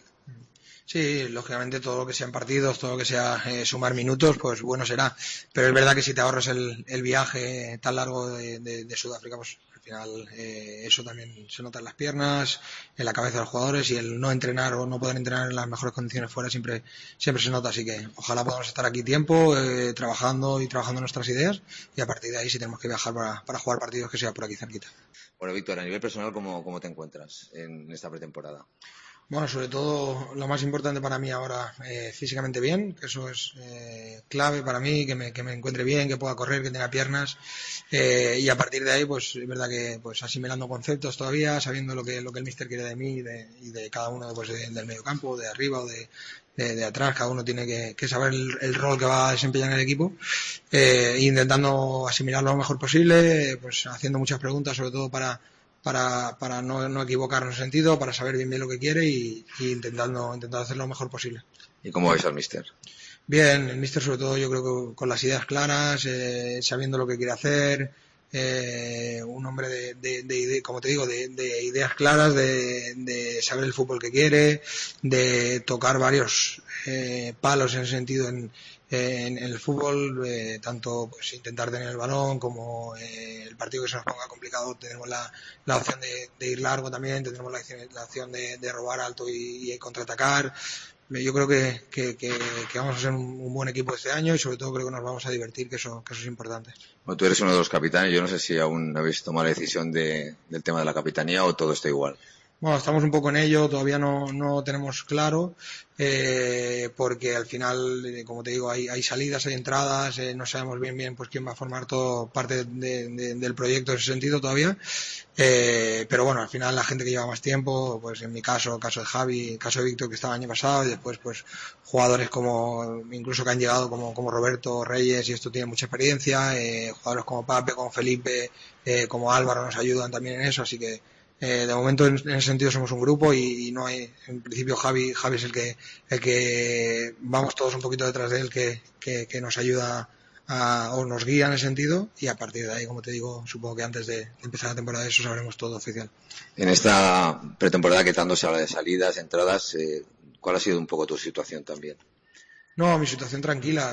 Sí, lógicamente todo lo que sean partidos, todo lo que sea sumar minutos, pues bueno será. Pero es verdad que si te ahorras el viaje tan largo de Sudáfrica, pues al final eso también se nota en las piernas, en la cabeza de los jugadores, y el no entrenar o no poder entrenar en las mejores condiciones fuera siempre se nota. Así que ojalá podamos estar aquí tiempo, trabajando nuestras ideas, y a partir de ahí si tenemos que viajar para jugar partidos que sea por aquí cerquita. Bueno, Víctor, a nivel personal, ¿cómo te encuentras en esta pretemporada? Bueno, sobre todo lo más importante para mí ahora, físicamente bien, que eso es clave para mí, que me encuentre bien, que pueda correr, que tenga piernas, y a partir de ahí, pues es verdad que pues asimilando conceptos todavía, sabiendo lo que el míster quiere de mí y de cada uno pues, del medio campo, de arriba o de atrás, cada uno tiene que saber el rol que va a desempeñar en el equipo, intentando asimilarlo lo mejor posible, pues haciendo muchas preguntas, sobre todo para no equivocarnos en ese sentido, para saber bien lo que quiere y intentando hacerlo lo mejor posible. ¿Y cómo vais al míster? Bien, el míster sobre todo yo creo que con las ideas claras, sabiendo lo que quiere hacer, un hombre como te digo, de ideas claras, de saber el fútbol que quiere, de tocar varios palos en ese sentido en el fútbol, tanto pues intentar tener el balón como el partido que se nos ponga complicado tenemos la opción de ir largo también, tenemos la opción de robar alto y contraatacar. Yo creo que vamos a ser un buen equipo este año y sobre todo creo que nos vamos a divertir, que eso es importante. Bueno, tú eres uno de los capitanes, yo no sé si aún habéis tomado la decisión del tema de la capitanía o todo está igual. Bueno, estamos un poco en ello, todavía no tenemos claro, porque al final, como te digo, hay salidas, hay entradas, no sabemos bien pues quién va a formar todo parte del proyecto en ese sentido todavía, pero bueno, al final la gente que lleva más tiempo, pues en mi caso, el caso de Javi, el caso de Víctor que estaba el año pasado, y después pues jugadores como incluso que han llegado como Roberto Reyes, y esto tiene mucha experiencia, jugadores como Pape, como Felipe, como Álvaro nos ayudan también en eso, así que de momento en ese sentido somos un grupo y no hay, en principio Javi es el que vamos todos un poquito detrás de él, que nos ayuda o nos guía en ese sentido, y a partir de ahí, como te digo, supongo que antes de empezar la temporada eso sabremos todo oficial. En esta pretemporada que tanto se habla de salidas, entradas, ¿cuál ha sido un poco tu situación también? No, mi situación tranquila,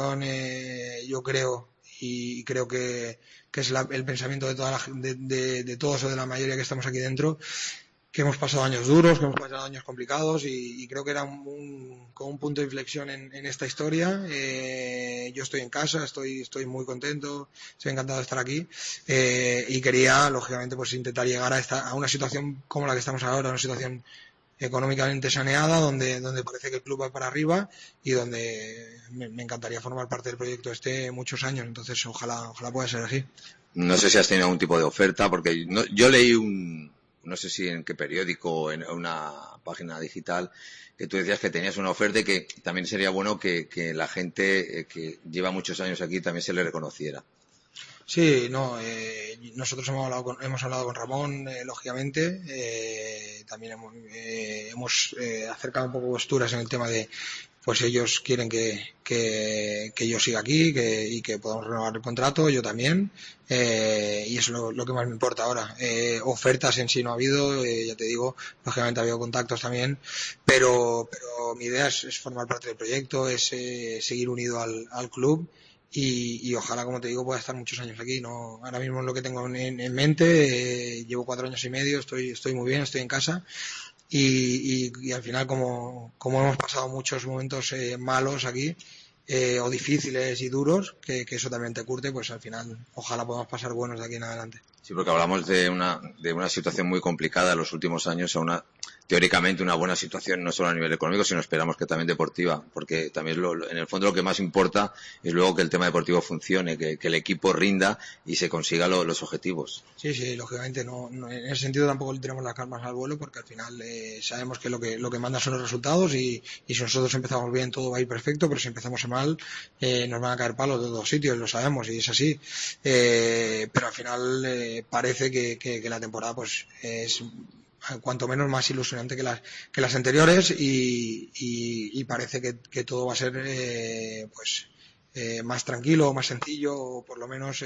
yo creo y creo que es el pensamiento de todos o de la mayoría que estamos aquí dentro, que hemos pasado años duros, que hemos pasado años complicados y creo que era con un punto de inflexión en esta historia. Yo estoy en casa, estoy muy contento, estoy encantado de estar aquí y quería, lógicamente, pues intentar llegar a una situación como la que estamos ahora, una situación económicamente saneada, donde parece que el club va para arriba y donde me encantaría formar parte del proyecto muchos años, entonces ojalá pueda ser así. No sé si has tenido algún tipo de oferta, porque yo leí no sé si en qué periódico o en una página digital, que tú decías que tenías una oferta y que también sería bueno que la gente que lleva muchos años aquí también se le reconociera. Sí, no, nosotros hemos hablado con Ramón, lógicamente, también hemos acercado un poco posturas en el tema de, pues ellos quieren que yo siga aquí y que podamos renovar el contrato, yo también, y eso es lo que más me importa ahora. Ofertas en sí no ha habido, ya te digo, lógicamente ha habido contactos también, pero mi idea es formar parte del proyecto, es seguir unido al club. Y ojalá, como te digo, pueda estar muchos años aquí. No, ahora mismo es lo que tengo en mente. Llevo 4 años y medio, estoy muy bien, estoy en casa. Y al final, como hemos pasado muchos momentos malos aquí, o difíciles y duros, que eso también te curte, pues al final ojalá podamos pasar buenos de aquí en adelante. Sí, porque hablamos de una situación muy complicada en los últimos años a teóricamente una buena situación, no solo a nivel económico, sino esperamos que también deportiva, porque también en el fondo lo que más importa es luego que el tema deportivo funcione, que el equipo rinda y se consiga los objetivos. Sí, lógicamente no, en ese sentido tampoco le tiramos las calmas al vuelo, porque al final sabemos que lo que manda son los resultados y si nosotros empezamos bien todo va a ir perfecto, pero si empezamos mal nos van a caer palos de 2 sitios, lo sabemos y es así, pero al final parece que la temporada pues es cuanto menos más ilusionante que las anteriores y parece que todo va a ser más tranquilo, más sencillo, o por lo menos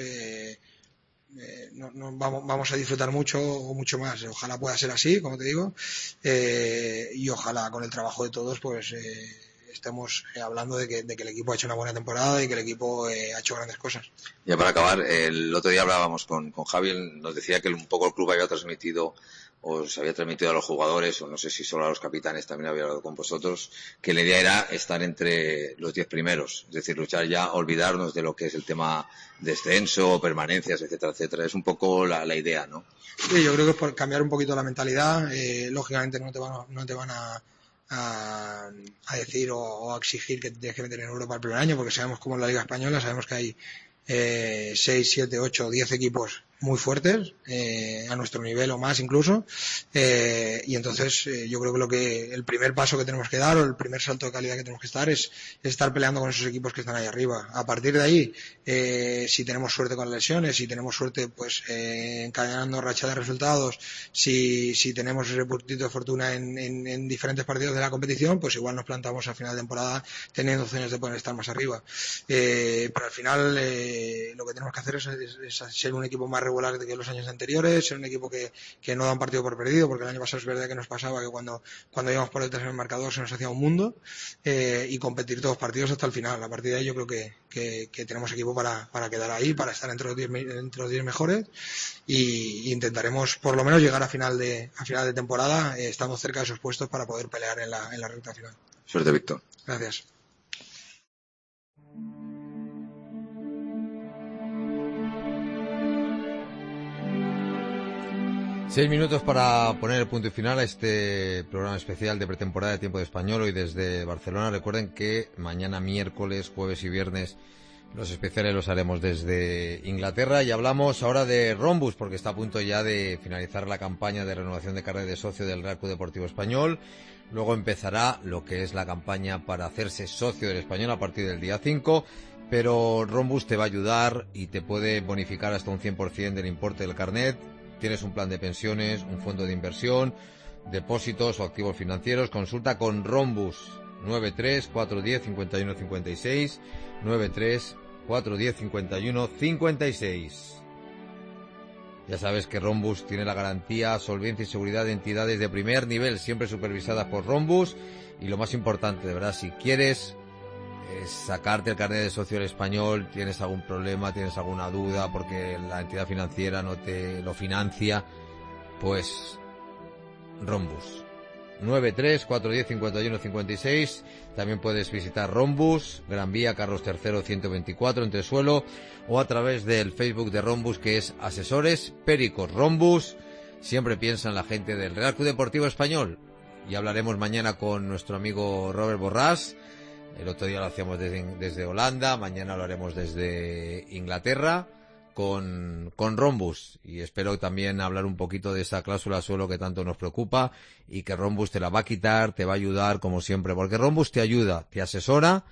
vamos a disfrutar mucho o mucho más. Ojalá pueda ser así, como te digo, y ojalá con el trabajo de todos pues estemos hablando de que el equipo ha hecho una buena temporada y que el equipo ha hecho grandes cosas. Ya para acabar, el otro día hablábamos con Javi, nos decía que un poco el club había transmitido os había transmitido a los jugadores, o no sé si solo a los capitanes, también había hablado con vosotros, que la idea era estar entre los 10 primeros, es decir, luchar ya, olvidarnos de lo que es el tema descenso, permanencias, etcétera, etcétera. Es un poco la idea, ¿no? Sí, yo creo que es por cambiar un poquito la mentalidad. Lógicamente no te van a decir o a exigir que tienes que meter en Europa el primer año, porque sabemos cómo es la Liga Española, sabemos que hay 6, 7, 8, 10 equipos muy fuertes, a nuestro nivel o más incluso, y entonces yo creo que el primer paso que tenemos que dar, o el primer salto de calidad que tenemos que estar, es estar peleando con esos equipos que están ahí arriba. A partir de ahí, si tenemos suerte con las lesiones, si tenemos suerte pues encadenando racha de resultados, si tenemos ese puntito de fortuna en diferentes partidos de la competición, pues igual nos plantamos a final de temporada teniendo opciones de poder estar más arriba, pero al final lo que tenemos que hacer es ser un equipo más regular que los años anteriores, ser un equipo que no da un partido por perdido, porque el año pasado es verdad que nos pasaba que cuando íbamos por detrás en el marcador se nos hacía un mundo, y competir todos los partidos hasta el final. A partir de ahí yo creo que tenemos equipo para quedar ahí, para estar entre los 10 mejores, y intentaremos por lo menos llegar a final de temporada estando cerca de esos puestos para poder pelear en la recta final. Suerte, Víctor. Gracias. Seis minutos para poner el punto y final a este programa especial de pretemporada de Tiempo de Español, hoy desde Barcelona. Recuerden que mañana miércoles, jueves y viernes los especiales los haremos desde Inglaterra, y hablamos ahora de Rhombus, porque está a punto ya de finalizar la campaña de renovación de carnet de socio del Real Club Deportivo Español. Luego empezará lo que es la campaña para hacerse socio del Español a partir del día 5, pero Rhombus te va a ayudar y te puede bonificar hasta un 100% del importe del carnet. Tienes un plan de pensiones, un fondo de inversión, depósitos o activos financieros. Consulta con Rhombus 93 410 51 56 93 410 51 56. Ya sabes que Rhombus tiene la garantía, solvencia y seguridad de entidades de primer nivel, siempre supervisadas por Rhombus. Y lo más importante, de verdad, si quieres sacarte el carnet de socio del Español, tienes algún problema, tienes alguna duda porque la entidad financiera no te lo financia, pues Rhombus 93 410 51 56. También puedes visitar Rhombus, Gran Vía Carlos III 124 Entresuelo, o a través del Facebook de Rhombus, que es Asesores Péricos. Rhombus siempre piensa en la gente del Real Club Deportivo Español. Y hablaremos mañana con nuestro amigo Robert Borràs. El otro día lo hacíamos desde Holanda, mañana lo haremos desde Inglaterra con Rhombus, y espero también hablar un poquito de esa cláusula suelo que tanto nos preocupa, y que Rhombus te la va a quitar, te va a ayudar como siempre, porque Rhombus te ayuda, te asesora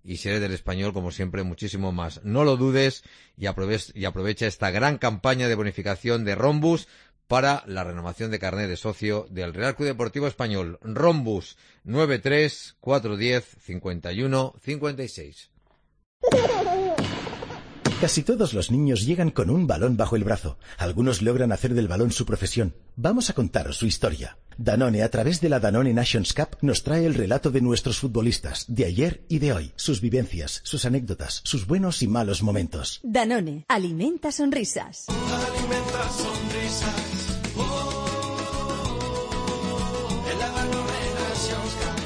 y si eres del Español, como siempre, muchísimo más. No lo dudes y aprovecha esta gran campaña de bonificación de Rhombus para la renovación de carnet de socio del Real Club Deportivo Español. Rhombus 93 410 51 56. Casi todos los niños llegan con un balón bajo el brazo. Algunos logran hacer del balón su profesión. Vamos a contaros su historia. Danone, a través de la Danone Nations Cup, nos trae el relato de nuestros futbolistas, de ayer y de hoy. Sus vivencias, sus anécdotas, sus buenos y malos momentos. Danone, alimenta sonrisas. Alimenta sonrisas. En la Danone Nations Cup.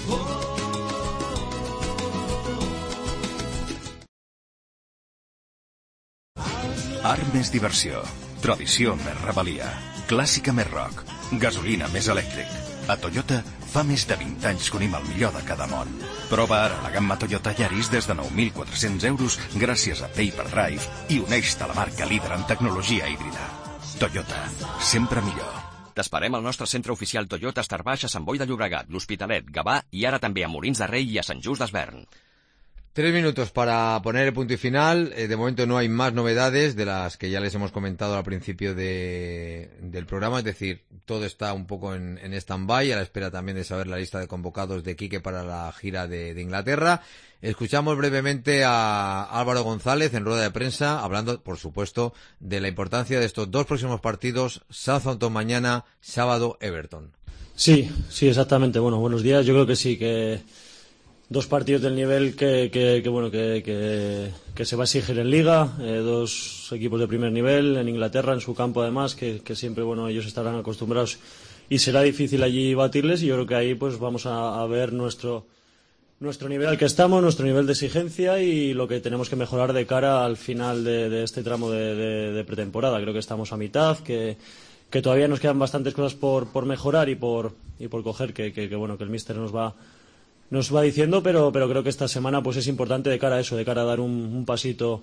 Art més diversió, tradició més rebel·lia, clàssica més rock, gasolina més elèctric. A Toyota fa més de 20 anys que unim el millor de cada món. Prova ara la gamma Toyota Yaris des de 9.400 euros gràcies a Pay per Drive i uneix-te a la marca líder en tecnologia híbrida. Toyota, sempre millor. T'esperem al nostre centre oficial Toyota Estar Baix a Sant Boi de Llobregat, l'Hospitalet, Gavà i ara també a Molins de Rei i a Sant Just d'Esvern. 3 minutos para poner el punto y final. De momento no hay más novedades de las que ya les hemos comentado al principio del programa. Es decir, todo está un poco en stand-by, a la espera también de saber la lista de convocados de Quique para la gira de Inglaterra. Escuchamos brevemente a Álvaro González en rueda de prensa, hablando, por supuesto, de la importancia de estos 2 próximos partidos, Southampton mañana, sábado Everton. Sí, exactamente. Bueno, buenos días. Yo creo que sí, que 2 partidos del nivel que se va a exigir en Liga, 2 equipos de primer nivel en Inglaterra, en su campo además, que siempre, bueno, ellos estarán acostumbrados y será difícil allí batirles, y yo creo que ahí pues vamos a ver nuestro nivel al que estamos, nuestro nivel de exigencia y lo que tenemos que mejorar de cara al final de este tramo de pretemporada. Creo que estamos a mitad, que todavía nos quedan bastantes cosas por mejorar y por coger, que el míster nos va diciendo, pero creo que esta semana pues es importante de cara a eso, de cara a dar un pasito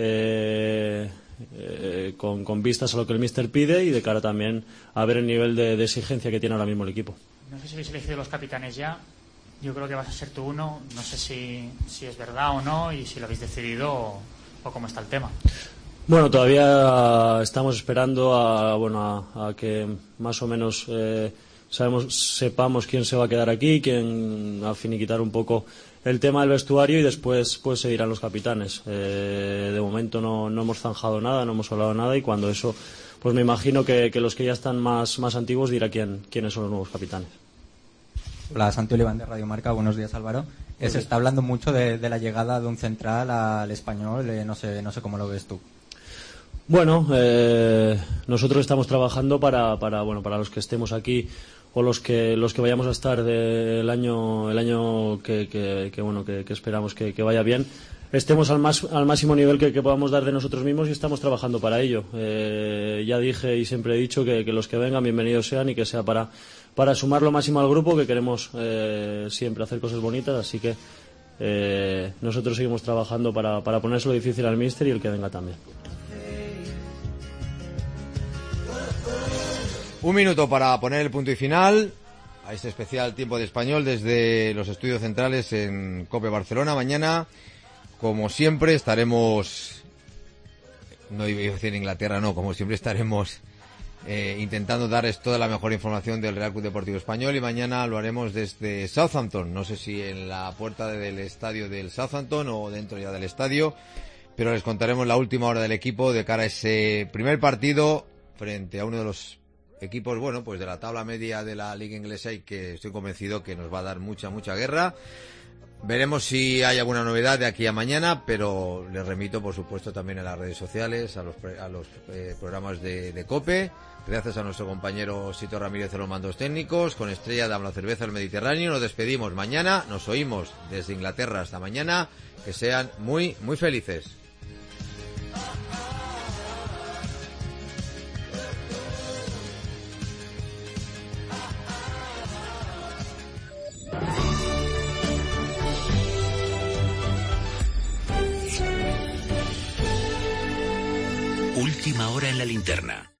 con vistas a lo que el míster pide y de cara también a ver el nivel de exigencia que tiene ahora mismo el equipo. No sé si habéis elegido los capitanes ya. Yo creo que vas a ser tú uno. No sé si es verdad o no y si lo habéis decidido o cómo está el tema. Bueno, todavía estamos esperando a que más o menos sepamos quién se va a quedar aquí, quién a finiquitar un poco el tema del vestuario y después pues se dirán los capitanes. De momento no hemos zanjado nada, no hemos hablado nada y cuando eso, pues me imagino que los que ya están más antiguos dirá quiénes son los nuevos capitanes. Hola, Santi Oliván de Radio Marca. Buenos días, Álvaro. Se está hablando mucho de la llegada de un central al Español, no sé cómo lo ves tú. Bueno, nosotros estamos trabajando para los que estemos aquí o los que vayamos a estar el año que esperamos que vaya bien, estemos al máximo nivel que podamos dar de nosotros mismos y estamos trabajando para ello. Ya dije y siempre he dicho que los que vengan bienvenidos sean y que sea para sumar lo máximo al grupo, que queremos siempre hacer cosas bonitas, así que nosotros seguimos trabajando para ponérselo difícil al míster y el que venga también. 1 minuto para poner el punto y final a este especial Tiempo de Español desde los estudios centrales en COPE Barcelona. Mañana, como siempre, estaremos, no iba a decir en Inglaterra, no, como siempre estaremos intentando darles toda la mejor información del Real Club Deportivo Español y mañana lo haremos desde Southampton, no sé si en la puerta del estadio del Southampton o dentro ya del estadio, pero les contaremos la última hora del equipo de cara a ese primer partido frente a uno de los equipos, bueno, pues de la tabla media de la liga inglesa y que estoy convencido que nos va a dar mucha guerra. Veremos si hay alguna novedad de aquí a mañana, pero les remito, por supuesto, también a las redes sociales, a los programas de COPE. Gracias a nuestro compañero Sito Ramírez de los mandos técnicos. Con Estrella damos la cerveza al Mediterráneo. Nos despedimos mañana. Nos oímos desde Inglaterra hasta mañana. Que sean muy felices. Última hora en la linterna.